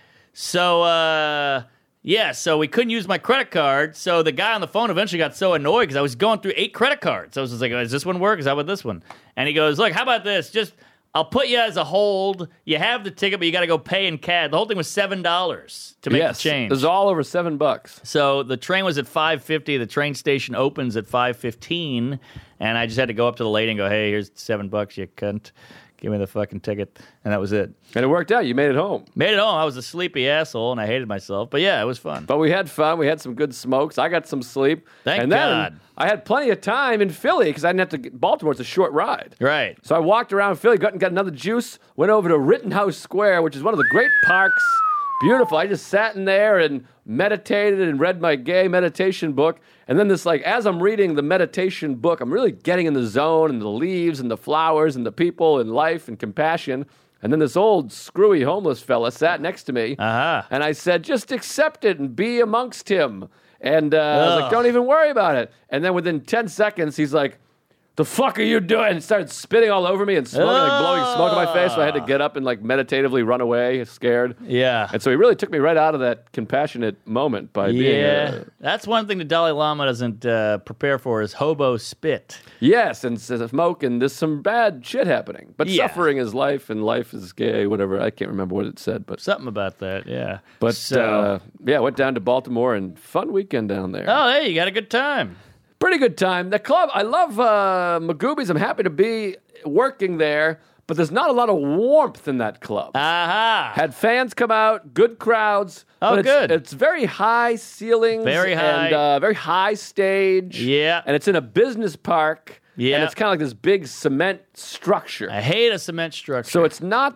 So, uh, yeah, so we couldn't use my credit card. So the guy on the phone eventually got so annoyed because I was going through eight credit cards. I was just like, does this one work? Is that with this one? And he goes, look, how about this? Just, I'll put you as a hold. You have the ticket, but you got to go pay in cash. The whole thing was seven dollars to make yes, the change. it was all over seven bucks. So the train was at five fifty. The train station opens at five fifteen, and I just had to go up to the lady and go, hey, here's seven bucks, you cunt. Give me the fucking ticket. And that was it. And it worked out. You made it home. Made it home. I was a sleepy asshole, and I hated myself. But yeah, it was fun. But we had fun. We had some good smokes. I got some sleep. Thank and then God. I had plenty of time in Philly because I didn't have to get Baltimore. It's a short ride. Right. So I walked around Philly, got, got another juice, went over to Rittenhouse Square, which is one of the great parks beautiful. I just sat in there and meditated and read my gay meditation book. And then this, like, as I'm reading the meditation book, I'm really getting in the zone and the leaves and the flowers and the people and life and compassion. And then this old screwy homeless fella sat next to me. Uh-huh. And I said, just accept it and be amongst him. And uh, I was like, don't even worry about it. And then within ten seconds, he's like, the fuck are you doing? And started spitting all over me and smoking, like blowing smoke in my face. So I had to get up and like meditatively run away, scared. Yeah. And so he really took me right out of that compassionate moment by being. Yeah. Uh, That's one thing the Dalai Lama doesn't uh, prepare for is hobo spit. yes, and s- smoke, and there's some bad shit happening. But Yeah. suffering is life, and life is gay, whatever. I can't remember what it said, but Something about that, yeah. but so, uh, yeah, went down to Baltimore and fun weekend down there. oh, hey, you got a good time. Pretty good time. The club, I love uh, Magoobies. I'm happy to be working there, but there's not a lot of warmth in that club. Aha. Had fans come out, good crowds. Oh, but it's, good. It's very high ceilings. Very high. And uh, very high stage. Yeah. And it's in a business park. Yeah. And it's kind of like this big cement structure. I hate a cement structure. So it's not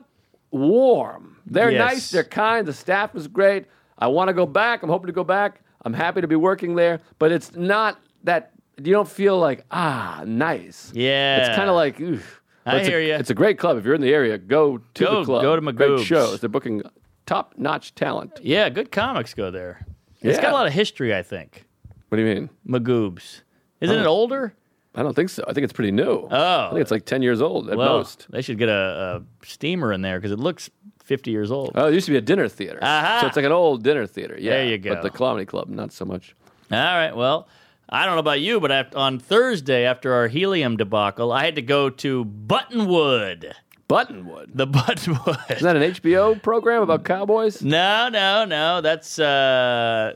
warm. They're Yes. nice. They're kind. The staff is great. I want to go back. I'm hoping to go back. I'm happy to be working there. But it's not that, you don't feel like, ah, nice. Yeah. It's kind of like, oof. But I it's a- hear ya. It's a great club. If you're in the area, go to Go- the club. go to Great Magoob's. shows. They're booking top-notch talent. Yeah, good comics go there. It's Yeah. got a lot of history, I think. What do you mean? Magoob's. Isn't Oh. it older? I don't think so. I think it's pretty new. Oh. I think it's like ten years old at Well, most. they should get a, a steamer in there because it looks fifty years old. Oh, it used to be a dinner theater. Aha. So it's like an old dinner theater. Yeah. There you go. But the comedy club, not so much. All right, well, I don't know about you, but after, on Thursday after our helium debacle, I had to go to Buttonwood. Buttonwood. The Buttonwood. Isn't that an H B O program about cowboys? No, no, no. That's uh,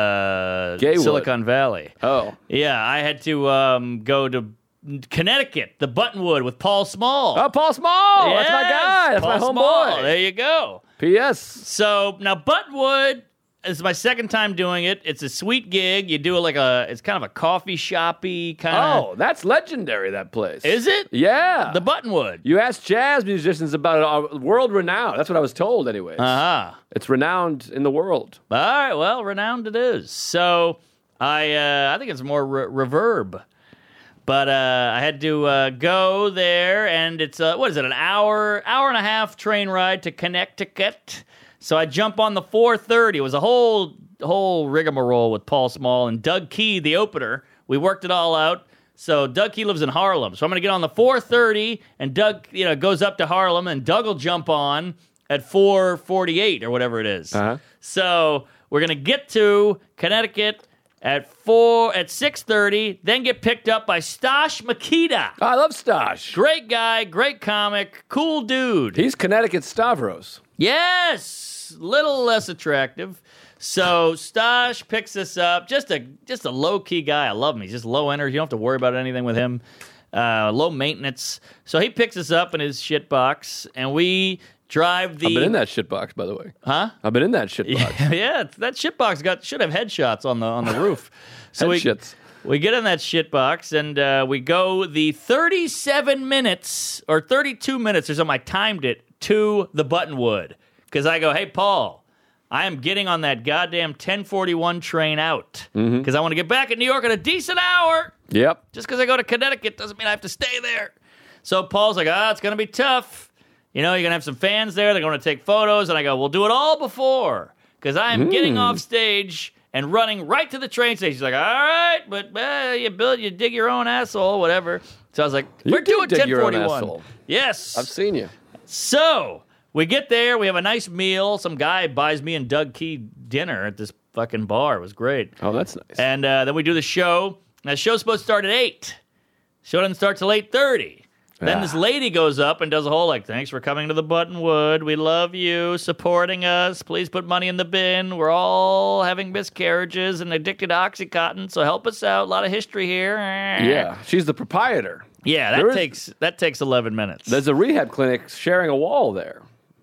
uh, Gaywood. Silicon Valley. Oh. Yeah, I had to um, go to Connecticut, the Buttonwood with Paul Small. Oh, Paul Small. That's my Yes, guy. That's Paul my Small. homeboy. There you go. P S. So now Buttonwood is my second time doing it. It's a sweet gig. You do it like a, it's kind of a coffee shoppy kind of. Oh, that's legendary, that place. Is it? Yeah. The Buttonwood. You ask jazz musicians about it, uh, world renowned. That's what I was told, anyways. Uh-huh. It's renowned in the world. All right, well, renowned it is. So I uh, I think it's more re- reverb. But uh, I had to uh, go there, and it's, uh, what is it, an hour, hour and a half train ride to Connecticut. So I jump on the four thirty. It was a whole whole rigmarole with Paul Small and Doug Key, the opener. We worked it all out. So Doug Key lives in Harlem. So I'm going to get on the four thirty, and Doug, you know, goes up to Harlem, and Doug will jump on at four forty-eight or whatever it is. Uh-huh. So we're going to get to Connecticut at four at six thirty, then get picked up by Stash Makita. Oh, I love Stosh. Great guy, great comic, cool dude. He's Connecticut Stavros. Yes, little less attractive. So Stash picks us up. Just a just a low key guy. I love him. He's just low energy. You don't have to worry about anything with him. Uh, low maintenance. So he picks us up in his shit box, and we drive the. I've been in that shit box, by the way. Huh? I've been in that shit box. Yeah, yeah, that shit box got should have headshots on the on the roof. So we, Headshits. we get in that shit box and uh, we go the thirty-seven minutes or thirty-two minutes or something. I timed it to the Buttonwood because I go, hey Paul, I am getting on that goddamn ten forty-one train out because Mm-hmm. I want to get back in New York in a decent hour. Yep. Just because I go to Connecticut doesn't mean I have to stay there. So Paul's like, ah, it's going to be tough. You know, you're going to have some fans there. They're going to take photos. And I go, we'll do it all before. Because I am getting off stage and running right to the train station. He's like, all right, but uh, you build, you dig your own asshole, whatever. So I was like, You we're do doing dig your own ten forty-one. asshole. Yes. I've seen you. So we get there. We have a nice meal. Some guy buys me and Doug Key dinner at this fucking bar. It was great. Oh, that's nice. And uh, then we do the show. Now, the show's supposed to start at eight. Show doesn't start till eight thirty. Then Ah. this lady goes up and does a whole, like, thanks for coming to the Buttonwood. We love you, supporting us. Please put money in the bin. We're all having miscarriages and addicted to Oxycontin, so help us out. A lot of history here. Yeah, she's the proprietor. Yeah, that There is- takes that takes eleven minutes. There's a rehab clinic sharing a wall there.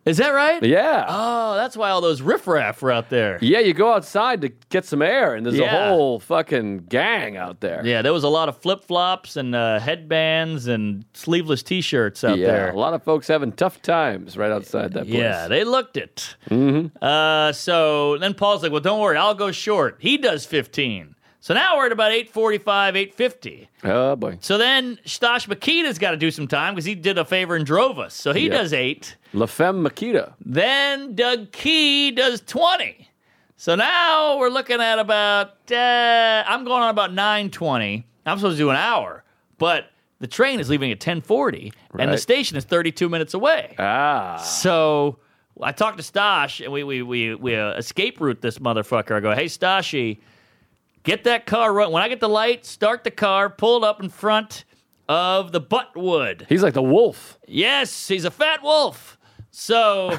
Is that right? Yeah. Oh, that's why all those riffraff were out there. Yeah, you go outside to get some air, and there's Yeah. a whole fucking gang out there. Yeah, there was a lot of flip-flops and uh, headbands and sleeveless T-shirts out yeah, there. a lot of folks having tough times right outside that place. Yeah, they looked it. Mm-hmm. Uh, so then Paul's like, well, don't worry, I'll go short. He does fifteen. So now we're at about eight forty-five, eight fifty. Oh, boy. So then Stash Makita's got to do some time because he did a favor and drove us. So he Yeah. does eight. La Femme Makita. Then Doug Key does twenty. So now we're looking at about, uh, I'm going on about nine twenty. I'm supposed to do an hour. But the train is leaving at ten forty, and the Right. station is thirty-two minutes away. Ah. So I talked to Stash, and we we we, we uh, escape route this motherfucker. I go, hey, Stashy, get that car run. When I get the light, start the car, pull it up in front of the Buttwood. He's like the wolf. Yes, he's a fat wolf. So uh,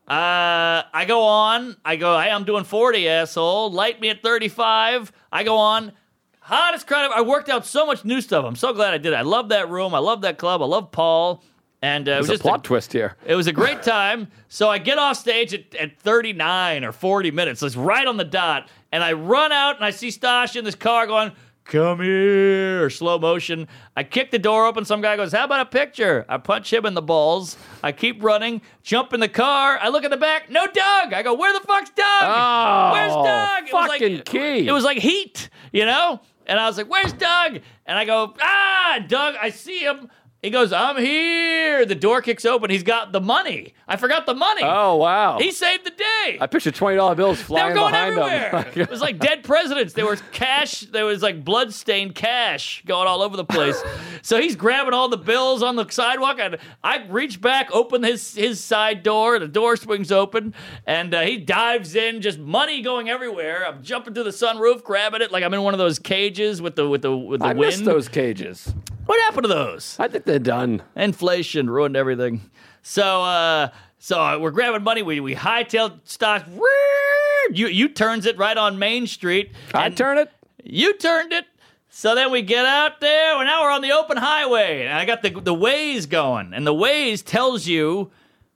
I go on. I go, hey, I'm doing forty, asshole. Light me at thirty-five. I go on. Hottest crowd. I worked out so much new stuff. I'm so glad I did it. I love that room. I love that club. I love Paul. And uh, it was There's a just plot twist here. It was a great time. So I get off stage at, at thirty-nine or forty minutes. It's right on the dot. And I run out and I see Stash in this car going, come here, slow motion. I kick the door open. Some guy goes, how about a picture? I punch him in the balls. I keep running, jump in the car. I look at the back. No Doug. I go, where the fuck's Doug? Oh, Where's Doug? It was fucking like, Key. It was like Heat, you know? And I was like, where's Doug? And I go, ah, Doug, I see him. He goes, I'm here. The door kicks open. He's got the money. I forgot the money. Oh, wow. He saved the day. I pictured twenty dollar bills They were flying going behind everywhere. him. It was like dead presidents. There was cash. There was like blood-stained cash going all over the place. So he's grabbing all the bills on the sidewalk. And I reach back, open his, his side door. The door swings open. And uh, he dives in, just money going everywhere. I'm jumping through the sunroof, grabbing it like I'm in one of those cages with the with the, with the I wind. missed those cages. What happened to those? I think they're done. Inflation ruined everything. So, uh, so we're grabbing money. We we hightailed stock. You you turns it right on Main Street. I and turn it. You turned it. So then we get out there, and now we're on the open highway. And I got the the Waze going, and the Waze tells you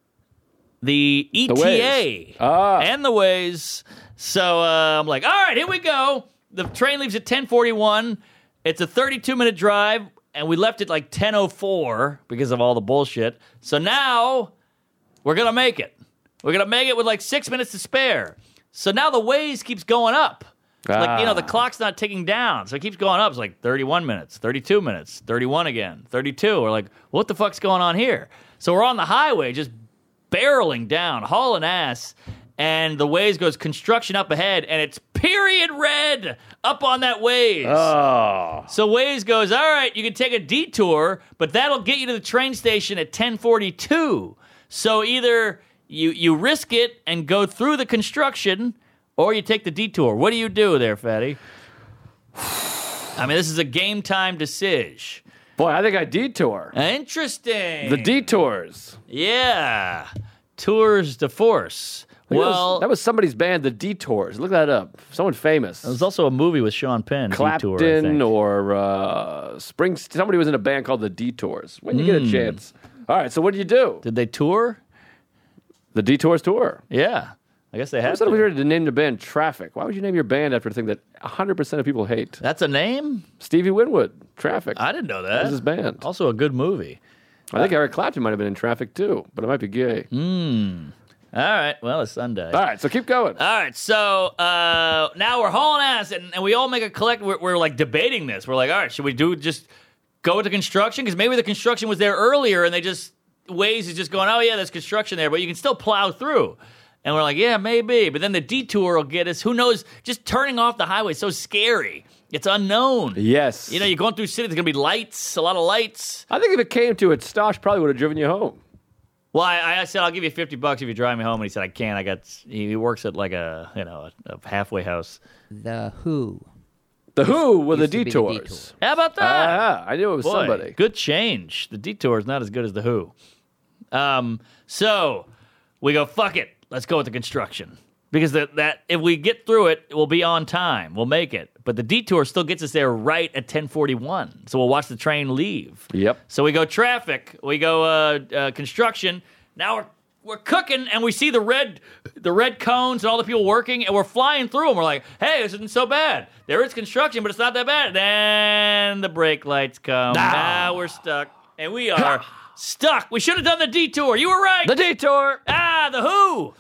the E T A Waze. Ah. and the Waze. So uh, I'm like, all right, here we go. The train leaves at ten forty-one. It's a thirty-two minute drive. And we left it like ten oh four because of all the bullshit. So now we're going to make it. We're going to make it with like six minutes to spare. So now the Waze keeps going up. It's like, you know, the clock's not ticking down. So it keeps going up. It's like thirty-one minutes, thirty-two minutes, thirty-one again, thirty-two. We're like, what the fuck's going on here? So we're on the highway just barreling down, hauling ass. And the Waze goes construction up ahead, and it's period red up on that Waze. Oh. So Waze goes, all right, you can take a detour, but that'll get you to the train station at ten forty-two. So either you you risk it and go through the construction, or you take the detour. What do you do there, Fatty? I mean, this is a game time decision. Boy, I think I detour. Interesting. The detours. Yeah. Tours de force. Look at those- Well, that was somebody's band, The Detours. Look that up. Someone famous. there's also a movie with Sean Penn, Detour, I Clapton think. or uh, Spring. Somebody was in a band called The Detours. When you get Hmm. a chance. All right, so what do you do? Did they tour? The Detours tour. Yeah. I guess they I have said to. we were to name the band Traffic. Why would you name your band after a thing that one hundred percent of people hate? That's a name? Stevie Winwood, Traffic. I didn't know that. That was his band. Also a good movie. I think Eric Clapton might have been in Traffic too, but it might be gay. All right. Well, it's Sunday. All right, so keep going. All right, so uh, now we're hauling ass, and, and we all make a collect. We're, we're like debating this. We're like, all right, should we do just go with the construction? Because maybe the construction was there earlier, and they just Waze is just going, oh yeah, there's construction there, but you can still plow through. And we're like, yeah, maybe. But then the detour will get us. Who knows? Just turning off the highway is so scary. It's unknown. Yes. You know, you're going through city. There's gonna be lights, a lot of lights. I think if it came to it, Stosh probably would have driven you home. Well, I, I said I'll give you fifty bucks if you drive me home, and he said I can't. I got. He works at like a you know a, a halfway house. The Who. The Who were the Used to be the Detours. Detour. How about that? Ah, I knew it was Boy, somebody. good change. The Detour is not as good as the Who. Um, so we go, fuck it. Let's go with the construction. Because the, that if we get through it, we'll be on time. We'll make it. But the detour still gets us there right at ten forty-one. So we'll watch the train leave. Yep. So we go traffic. We go uh, uh, construction. Now we're we're cooking, and we see the red the red cones and all the people working, and we're flying through them. We're like, hey, this isn't so bad. There is construction, but it's not that bad. Then the brake lights come. Ah. Now we're stuck, and we are stuck. We should have done the detour. You were right. The detour. Ah, the who.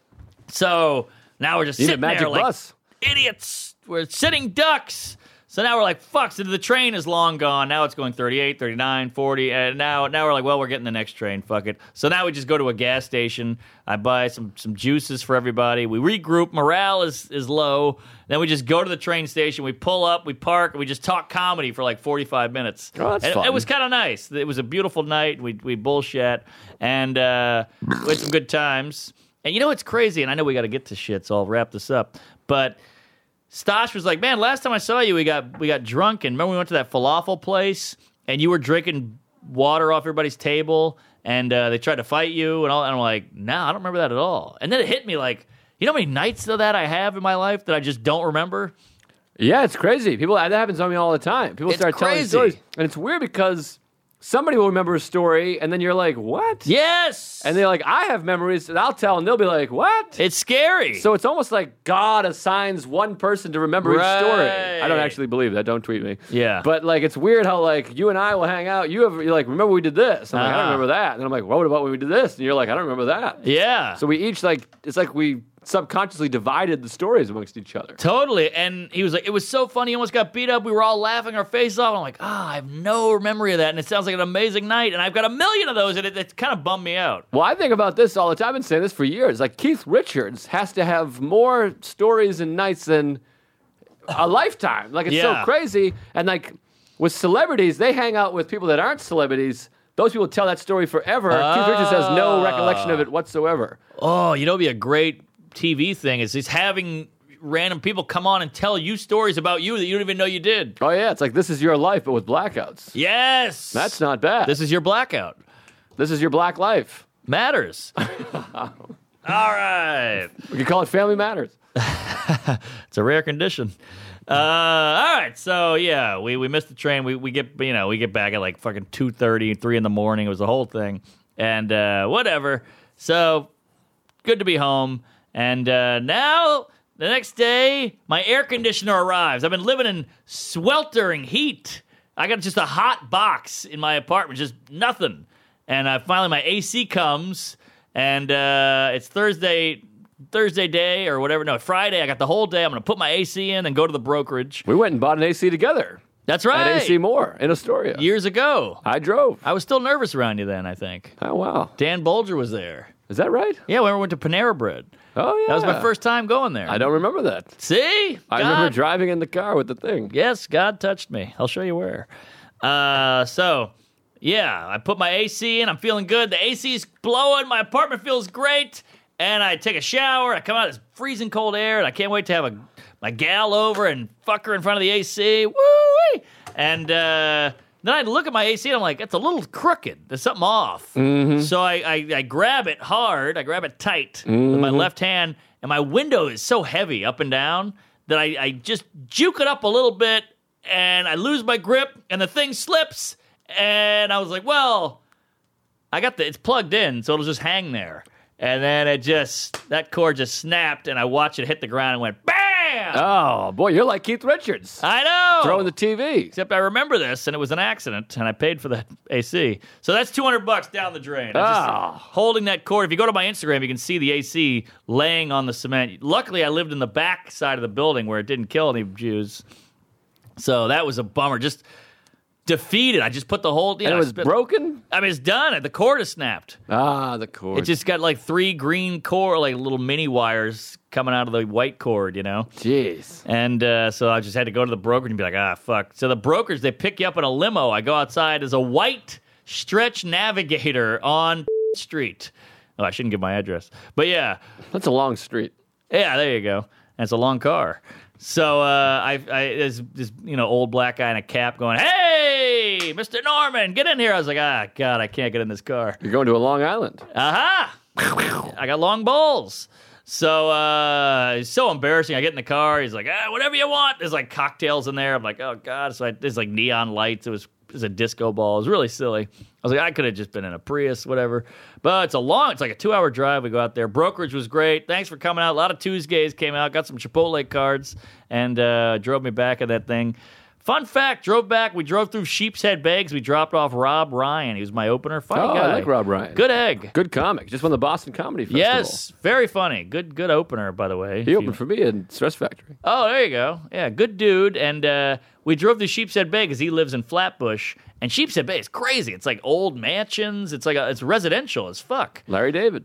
So now we're just You need a sitting magic there like bus. idiots. We're sitting ducks. So now we're like, fuck, so the train is long gone. Now it's going thirty-eight, thirty-nine, forty, and now now we're like, well, we're getting the next train, fuck it. So now we just go to a gas station. I buy some some juices for everybody. We regroup. Morale is, is low. Then we just go to the train station. We pull up, we park, and we just talk comedy for like forty-five minutes. Oh, that's and fun. It was kind of nice. It was a beautiful night. We, we bullshit, and uh, we had some good times. And you know what's crazy? And I know we got to get to shit, so I'll wrap this up. But Stosh was like, man, last time I saw you, we got we got drunk. And remember we went to that falafel place, and you were drinking water off everybody's table, and uh, they tried to fight you, and all. And I'm like, nah, I don't remember that at all. And then it hit me like, you know how many nights of that I have in my life that I just don't remember? Yeah, it's crazy. People that happens to me all the time. People It's start telling crazy. stories, and it's weird because somebody will remember a story, and then you're like, what? Yes. And they're like, I have memories that I'll tell, and they'll be like, what? It's scary. So it's almost like God assigns one person to remember each story. Right. I don't actually believe that. Don't tweet me. Yeah. But like, it's weird how like you and I will hang out. You have you're like, remember we did this? I'm like, I Uh-huh. don't remember that. And I'm like, what about when we did this? And you're like, I don't remember that. yeah. So we each like, it's like we subconsciously divided the stories amongst each other. Totally. And he was like, it was so funny. He almost got beat up. We were all laughing our faces off. I'm like, ah, I have no memory of that. And it sounds like an amazing night. And I've got a million of those, and it, it kind of bummed me out. Well, I think about this all the time. I've been saying this for years. Like Keith Richards has to have more stories and nights than a lifetime. Like it's Yeah. so crazy. And like with celebrities, they hang out with people that aren't celebrities. Those people tell that story forever. Keith Richards has no recollection of it whatsoever. Oh, you know, it'd be a great T V thing is he's having random people come on and tell you stories about you that you don't even know you did. Oh yeah, it's like This Is Your Life, but with blackouts. Yes. That's not bad. This is your blackout. This is your Black Life. Matters. All right. We could call it Family Matters. It's a rare condition. Uh, all right, so yeah, we, we missed the train. We we get you know we get back at like fucking two thirty, three in the morning. It was the whole thing, and uh, whatever. So good to be home. And uh, now the next day, my air conditioner arrives. I've been living in sweltering heat. I got just a hot box in my apartment, just nothing. And uh, finally, my A C comes, and uh, it's Thursday. Thursday day or whatever. No, Friday. I got the whole day. I'm going to put my A C in and go to the brokerage. We went and bought an A C together. That's right. At A C Moore in Astoria. Years ago. I drove. I was still nervous around you then, I think. Oh, wow. Dan Bolger was there. Is that right? Yeah, we went to Panera Bread. Oh, yeah. That was my first time going there. I don't remember that. See? I God- remember driving in the car with the thing. Yes, God touched me. I'll show you where. Uh, so, yeah, I put my A C in. I'm feeling good. The A C's blowing. My apartment feels great. And I take a shower. I come out of this freezing cold air, and I can't wait to have a my gal over and fuck her in front of the A C. Woo-wee! And uh, then I look at my A C, and I'm like, it's a little crooked. There's something off. Mm-hmm. So I, I, I grab it hard. I grab it tight with my left hand, and my window is so heavy up and down that I, I just juke it up a little bit, and I lose my grip, and the thing slips. And I was like, well, I got the it's plugged in, so it'll just hang there. And then it just, that cord just snapped, and I watched it hit the ground and went, BAM! Oh, boy, you're like Keith Richards. I know! Throwing the T V. Except I remember this, and it was an accident, and I paid for the A C. So that's two hundred bucks down the drain. I'm just Oh. holding that cord. If you go to my Instagram, you can see the A C laying on the cement. Luckily, I lived in the back side of the building where it didn't kill any Jews. So that was a bummer. Just defeated. I just put the whole... You And know, it was I spit- broken? I mean, it's done. The cord is snapped. Ah, the cord. It just got like three green cord, like little mini wires coming out of the white cord, you know? Jeez. And uh, so I just had to go to the broker and be like, ah, fuck. So the brokers, they pick you up in a limo. I go outside as a white stretch navigator on street. Oh, I shouldn't give my address. But yeah. That's a long street. Yeah, there you go. And it's a long car. So uh, I, I there's this you know old black guy in a cap going, "Hey, Mister Norman, get in here." I was like, "Ah, God, I can't get in this car." You're going to a Long Island. Aha! I got long balls. So uh, it's so embarrassing. I get in the car. He's like, ah, whatever you want. There's like cocktails in there. I'm like, oh God. So I, there's like neon lights. It was as a disco ball. It was really silly. I was like, I could have just been in a Prius, whatever. But it's a long, it's like a two-hour drive. We go out there. Brokerage was great. Thanks for coming out. A lot of Tuesdays came out. Got some Chipotle cards and uh, drove me back in that thing. Fun fact, drove back. We drove through Sheepshead Bags. We dropped off Rob Ryan. He was my opener. Funny Oh, guy. I like Rob Ryan. Good egg. Good comic. Just won the Boston Comedy Festival. Yes, very funny. Good good opener, by the way. He opened for me in Stress Factory. Oh, there you go. Yeah, good dude. And uh, we drove to Sheepshead Bay because he lives in Flatbush. And Sheepshead Bay is crazy. It's like old mansions. It's like a, it's residential as fuck. Larry David.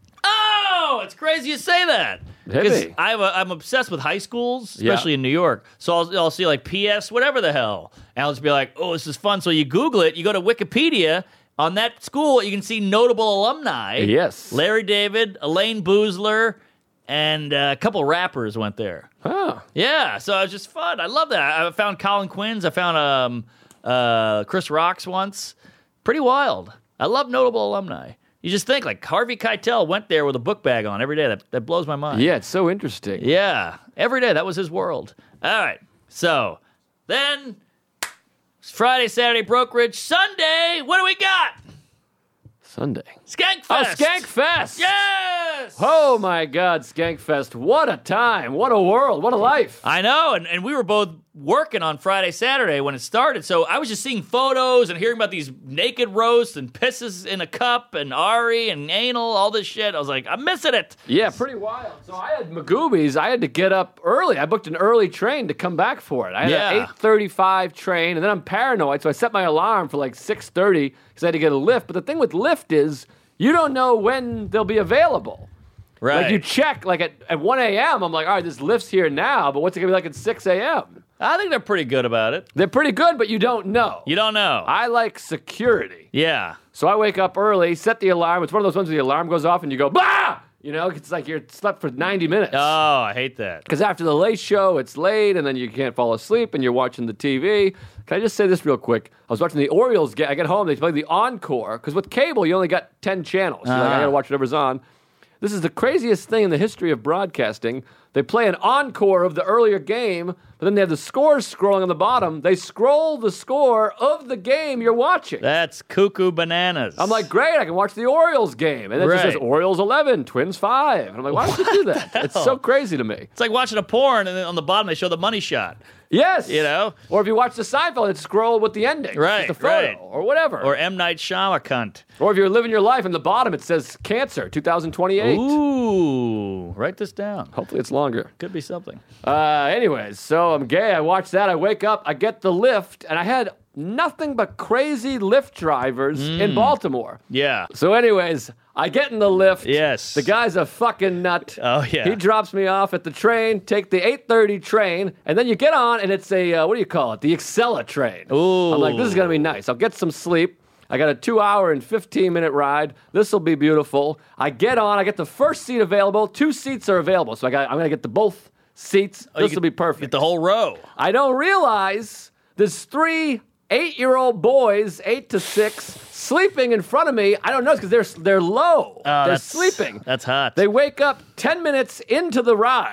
Oh, it's crazy you say that. Hit Because me. I'm obsessed with high schools, Yeah. especially in New York. So I'll, I'll see like P S, whatever the hell. And I'll just be like, oh, this is fun. So you Google it. You go to Wikipedia. On that school, you can see notable alumni. Yes. Larry David, Elaine Boozler, and uh, a couple rappers went there. Oh. Yeah, so it was just fun. I love that. I found Colin Quinn's. I found um, uh, Chris Rock's once. Pretty wild. I love notable alumni. You just think, like, Harvey Keitel went there with a book bag on every day. That, that blows my mind. Yeah, it's so interesting. Yeah, every day. That was his world. All right, so then it's Friday, Saturday, brokerage. Sunday, what do we got? Sunday. Skankfest. Oh, Skankfest! Yes! Oh, my God, Skankfest. What a time. What a world. What a life. I know, and, and we were both working on Friday, Saturday when it started, so I was just seeing photos and hearing about these naked roasts and pisses in a cup and Ari and anal, all this shit. I was like, I'm missing it. Yeah, pretty wild. So I had Magoobies. I had to get up early. I booked an early train to come back for it. I had Yeah. an eight thirty-five train, and then I'm paranoid, so I set my alarm for like six thirty because I had to get a lift. But the thing with Lyft is you don't know when they'll be available. Right. Like you check, like at, at one a.m., I'm like, all right, this lift's here now, but what's it going to be like at six a.m.? I think they're pretty good about it. They're pretty good, but you don't know. You don't know. I like security. yeah. So I wake up early, set the alarm. It's one of those ones where the alarm goes off and you go, bah! You know, it's like you're slept for ninety minutes. Oh, I hate that. Because after the late show, it's late, and then you can't fall asleep, and you're watching the T V. Can I just say this real quick? I was watching the Orioles game. I get home, they play the encore, because with cable, you only got ten channels. So you're like, I got to watch whatever's on. This is the craziest thing in the history of broadcasting. They play an encore of the earlier game, but then they have the scores scrolling on the bottom. They scroll the score of the game you're watching. That's cuckoo bananas. I'm like, great, I can watch the Orioles game. And then it just Right. says Orioles eleven, Twins five. And I'm like, why would you do that? It's so crazy to me. it's like watching a porn, and then on the bottom they show the money shot. Yes. You know? Or if you watch the Seinfeld, it's scroll with the ending. Right, Just a photo right. or whatever. Or M. Night Shyamalan cunt. Or if you're living your life, in the bottom it says cancer, two thousand twenty-eight. Ooh. Write this down. Hopefully it's longer. Could be something. Uh, anyways, so I'm gay. I watch that. I wake up. I get the lift. And I had nothing but crazy Lyft drivers in Baltimore. Yeah. So anyways, I get in the lift. Yes. The guy's a fucking nut. Oh, yeah. He drops me off at the train, take the eight thirty train, and then you get on, and it's a, uh, what do you call it? The Excella train. Ooh. I'm like, this is going to be nice. I'll get some sleep. I got a two hour and fifteen minute ride. This will be beautiful. I get on. I get the first seat available. Two seats are available. So I got, I'm going to get the both seats. Oh, you this will get- be perfect. Get the whole row. I don't realize there's three eight-year-old boys, eight to six, sleeping in front of me. I don't know because they're they're low. Oh, they're that's- sleeping. That's hot. They wake up ten minutes into the ride,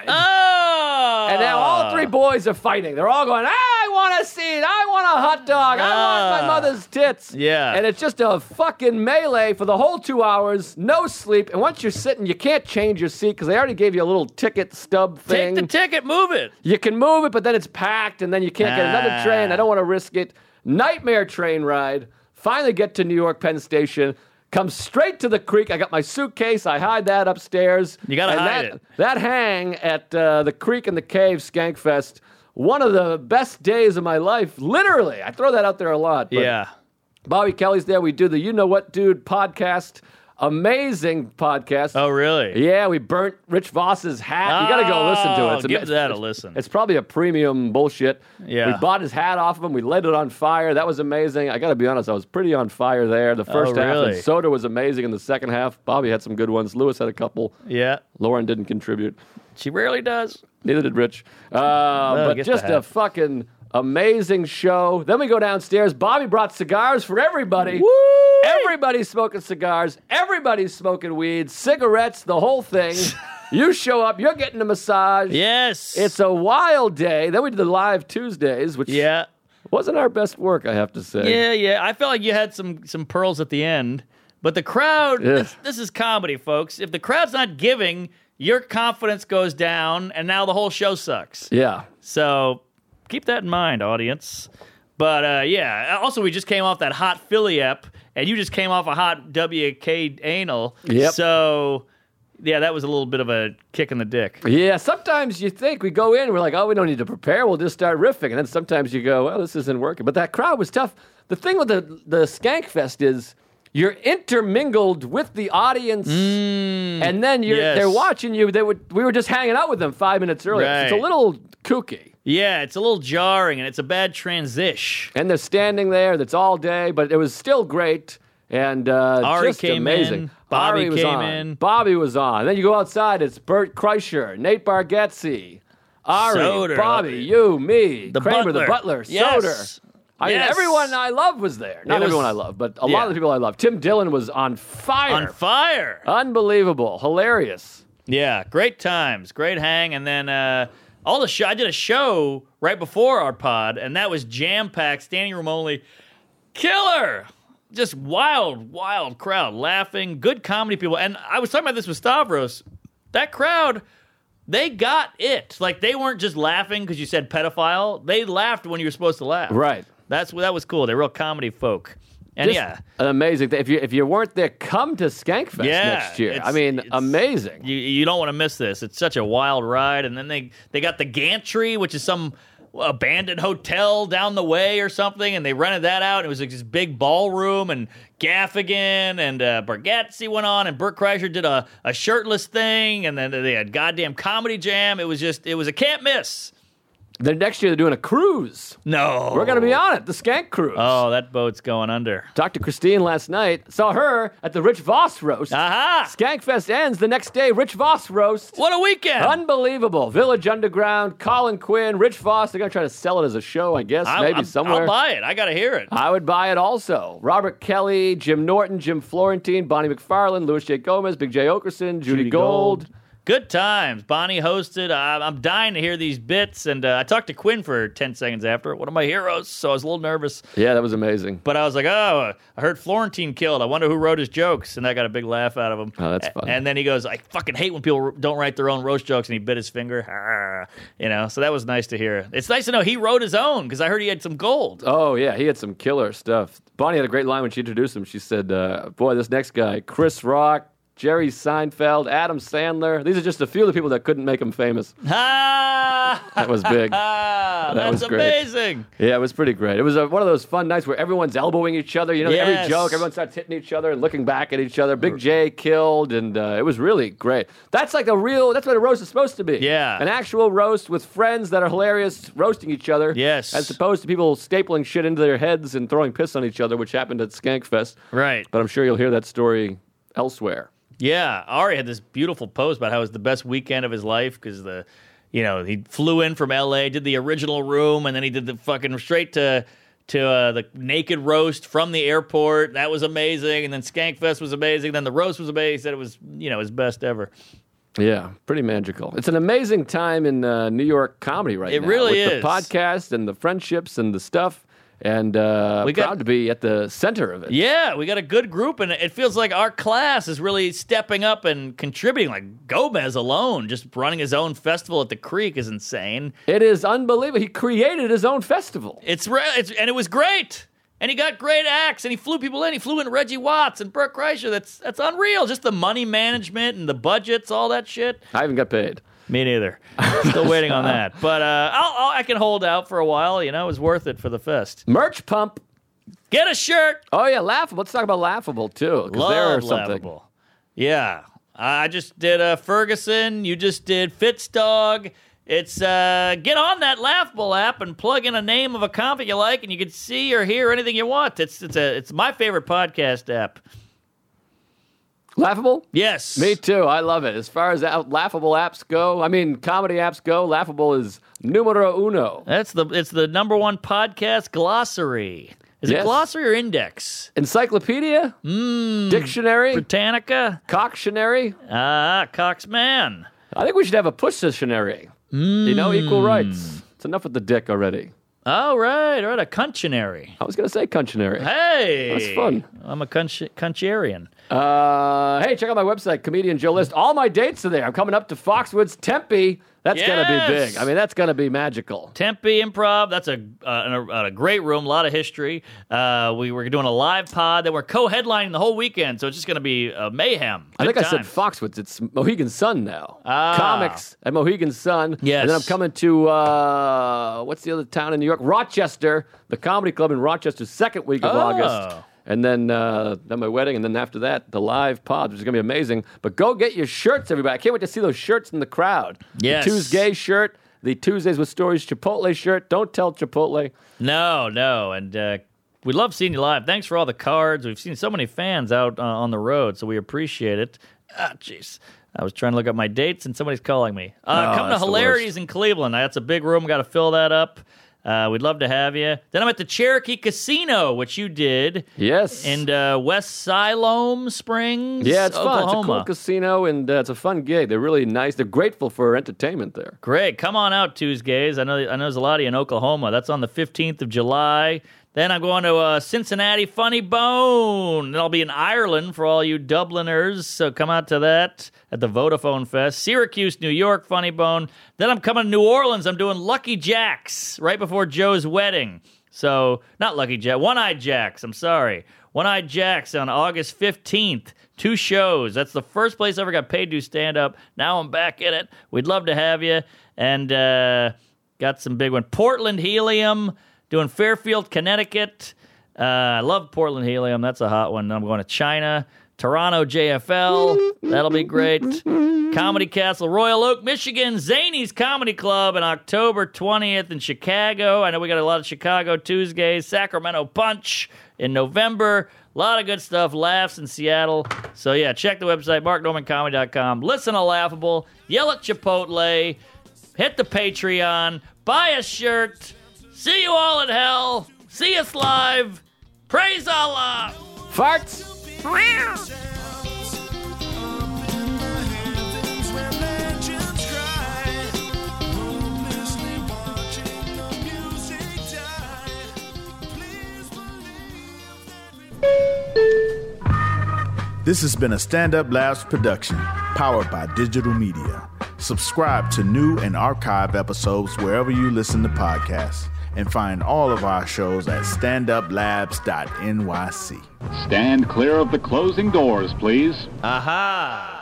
Oh! and now all three boys are fighting. They're all going, I want a seat. I want a hot dog. I want my Ah. mother's tits. Yeah. And it's just a fucking melee for the whole two hours, no sleep. And once you're sitting, you can't change your seat because they already gave you a little ticket stub thing. Take the ticket, move it. You can move it, but then it's packed, and then you can't get another Ah. train. I don't want to risk it. Nightmare train ride. Finally get to New York Penn Station. Come straight to the creek. I got my suitcase. I hide that upstairs. You gotta And hide that, it. That hang at uh, the creek and the cave Skankfest. One of the best days of my life. Literally. I throw that out there a lot. But Yeah. Bobby Kelly's there. We do the You Know What Dude podcast. Amazing podcast. Oh, really? Yeah, we burnt Rich Voss's hat. You got to go listen to it. It's Oh, give ama- that a it's- listen. It's probably a premium bullshit. Yeah. We bought his hat off of him. We lit it on fire. That was amazing. I got to be honest, I was pretty on fire there. The first half, really? and Soda was amazing in the second half. Bobby had some good ones. Lewis had a couple. Yeah. Lauren didn't contribute. She rarely does. Neither did Rich. Uh, but get the just a hat. fucking amazing show. Then we go downstairs. Bobby brought cigars for everybody. Woo! Everybody's smoking cigars. Everybody's smoking weed, cigarettes, the whole thing. You show up. You're getting a massage. Yes. It's a wild day. Then we did the live Tuesdays, which Yeah. Wasn't our best work, I have to say. Yeah, yeah. I felt like you had some some pearls at the end, but the crowd. Yeah. This, this is comedy, folks. If the crowd's not giving, your confidence goes down, and now the whole show sucks. Yeah. So keep that in mind, audience. But uh, yeah. Also, we just came off that hot Philly ep, and you just came off a hot W K anal. Yep. So. Yeah, that was a little bit of a kick in the dick. Yeah, sometimes you think we go in, we're like, oh, we don't need to prepare, we'll just start riffing. And then sometimes you go, well, this isn't working. But that crowd was tough. The thing with the, the Skankfest is you're intermingled with the audience, Mm, and then you're, yes. they're watching you. They would, we were just hanging out with them five minutes earlier. Right. It's a little kooky. Yeah, it's a little jarring, and it's a bad transition. And they're standing there, that's all day, but it was still great. And uh, Ari just came amazing. in, Bobby Ari was came on. in. Bobby was on. Then you go outside, it's Bert Kreischer, Nate Bargatze, Ari, Soder. Bobby, you, me, The Kramer, the Butler. Butler, Yes. Soder. I mean, Yes. everyone I love was there. Not It was- everyone I love, but a yeah. lot of the people I love. Tim Dillon was on fire. On fire. Unbelievable. Hilarious. Yeah, great times, great hang, and then uh, all the show. I did a show right before our pod, and that was jam packed, standing room only, killer. Just wild, wild crowd, laughing, good comedy people. And I was talking about this with Stavros. That crowd, they got it. Like they weren't just laughing because you said pedophile. They laughed when you were supposed to laugh. Right. That's that was cool. They're real comedy folk. And Just yeah, an amazing thing. If you if you weren't there, come to Skankfest Yeah, next year. it's- I mean, it's- amazing. You you don't want to miss this. It's such a wild ride. And then they they got the Gantry, which is some abandoned hotel down the way or something, and they rented that out. It was like this big ballroom, and Gaffigan and uh, Bargatze went on, and Bert Kreischer did a, a shirtless thing, and then they had goddamn Comedy Jam. It was just, it was a can't miss. Then next year they're doing a cruise. No. We're going to be on it, the Skank Cruise. Oh, that boat's going under. Talked to Christine last night. Saw her at the Rich Voss roast. Aha! Skankfest ends the next day. Rich Voss roast. What a weekend! Unbelievable. Village Underground, Colin Quinn, Rich Voss. They're going to try to sell it as a show, I guess, I- maybe I'm- somewhere. I'll buy it. I got to hear it. I would buy it also. Robert Kelly, Jim Norton, Jim Florentine, Bonnie McFarlane, Louis J. Gomez, Big J. Okerson, Judy, Judy Gold. Gold. Good times. Bonnie hosted. I, I'm dying to hear these bits. And uh, I talked to Quinn for ten seconds after. One of my heroes. So I was a little nervous. Yeah, that was amazing. But I was like, oh, I heard Florentine killed. I wonder who wrote his jokes. And I got a big laugh out of him. Oh, that's A- fun. And then he goes, I fucking hate when people don't write their own roast jokes. And he bit his finger. Ah, you know, so that was nice to hear. It's nice to know he wrote his own because I heard he had some gold. Oh, yeah, he had some killer stuff. Bonnie had a great line when she introduced him. She said, uh, boy, this next guy, Chris Rock, Jerry Seinfeld, Adam Sandler. These are just a few of the people that couldn't make him famous. Ah, That was big. Ah, That that's was great. amazing. Yeah, it was pretty great. It was a, one of those fun nights where everyone's elbowing each other. You know, Yes. every joke, everyone starts hitting each other and looking back at each other. Big J killed, and uh, it was really great. That's like a real, that's what a roast is supposed to be. Yeah. An actual roast with friends that are hilarious roasting each other. Yes. As opposed to people stapling shit into their heads and throwing piss on each other, which happened at Skankfest. Right. But I'm sure you'll hear that story elsewhere. Yeah, Ari had this beautiful post about how it was the best weekend of his life because the, you know, he flew in from L A, did the original room, and then he did the fucking straight to to uh, the naked roast from the airport. That was amazing, and then Skankfest was amazing. Then the roast was amazing. He said it was, you know, his best ever. Yeah, pretty magical. It's an amazing time in uh, New York comedy right It now. really with is. the podcast and the friendships and the stuff. And uh, We proud got- to be at the center of it. Yeah, we got a good group, and it feels like our class is really stepping up and contributing. Like Gomez alone, just running his own festival at the Creek is insane. It is unbelievable. He created his own festival. It's, re- it's and it was great. And he got great acts, and he flew people in. He flew in Reggie Watts and Bert Kreischer. That's that's unreal. Just the money management and the budgets, all that shit. I haven't got paid. Me neither. Still waiting on that. But uh, I'll, I'll, I can hold out for a while. You know, it was worth it for the fest. Merch pump. Get a shirt. Oh, yeah, Laughable. Let's talk about Laughable, too. Because they're Love something. Laughable. Yeah. I just did uh, Ferguson. You just did Fitzdog. It's uh, get on that Laughable app and plug in a name of a comic you like, and you can see or hear anything you want. It's it's a it's my favorite podcast app. Laughable? Yes. Me too. I love it. As far as out- Laughable apps go, I mean, comedy apps go, Laughable is numero uno. That's the it's the number one podcast glossary. Is Yes. it glossary or index? Encyclopedia? Mm, Dictionary? Britannica. Cocktionary? Ah, Coxman. I think we should have a push-dictionary. You know, equal rights. It's enough with the dick already. Oh, right, right, a cunctionary. I was going to say cunctionary. Hey! That's fun. I'm a cunch- cunciarian. Uh, hey, check out my website, Comedian Joe List. All my dates are there. I'm coming up to Foxwoods Tempe. That's Yes! going to be big. I mean, that's going to be magical. Tempe Improv, that's a, uh, a, a great room, a lot of history. Uh, we were doing a live pod, then we're co-headlining the whole weekend, so it's just going to be uh, mayhem. I Good think I said times. Foxwoods. It's Mohegan Sun now. Ah. Comics at Mohegan Sun. Yes. And then I'm coming to, uh, what's the other town in New York? Rochester, the Comedy Club in Rochester, second week of Oh. August. And then, uh, then my wedding, and then after that, the live pod, which is going to be amazing. But go get your shirts, everybody. I can't wait to see those shirts in the crowd. Yes. The Tuesday shirt, the Tuesdays with Stories Chipotle shirt. Don't tell Chipotle. No, no, and uh, we love seeing you live. Thanks for all the cards. We've seen so many fans out uh, on the road, so we appreciate it. Ah, jeez. I was trying to look up my dates, and somebody's calling me. Uh, Oh, come to that's the Hilarities in Cleveland. That's a big room. Got to fill that up. Uh, we'd love to have you. Then I'm at the Cherokee Casino, which you did. Yes. In uh, West Siloam Springs, Yeah, it's fun. It's a Oklahoma. cool casino, and uh, it's a fun gig. They're really nice. They're grateful for entertainment there. Great. Come on out Tuesdays. I know I know there's a lot of you in Oklahoma. That's on the fifteenth of July. Then I'm going to uh, Cincinnati Funny Bone. Then I'll be in Ireland for all you Dubliners, so come out to that at the Vodafone Fest. Syracuse, New York, Funny Bone. Then I'm coming to New Orleans. I'm doing Lucky Jacks right before Joe's wedding. So, not Lucky Jack, One-Eyed Jacks, I'm sorry. One-Eyed Jacks on August fifteenth. Two shows. That's the first place I ever got paid to stand up. Now I'm back in it. We'd love to have you. And uh, got some big one. Portland Helium, doing Fairfield, Connecticut. Uh, I love Portland Helium. That's a hot one. I'm going to China. Toronto J F L. That'll be great. Comedy Castle, Royal Oak, Michigan. Zany's Comedy Club on October twentieth in Chicago. I know we got a lot of Chicago Tuesdays. Sacramento Punch in November. A lot of good stuff. Laughs in Seattle. So, yeah, check the website, mark norman comedy dot com. Listen to Laughable. Yell at Chipotle. Hit the Patreon. Buy a shirt. See you all in hell. See us live. Praise Allah. Farts! This has been a Stand Up Labs production, powered by digital media. Subscribe to new and archive episodes wherever you listen to podcasts, and find all of our shows at stand up labs dot n y c. Stand clear of the closing doors, please. Aha.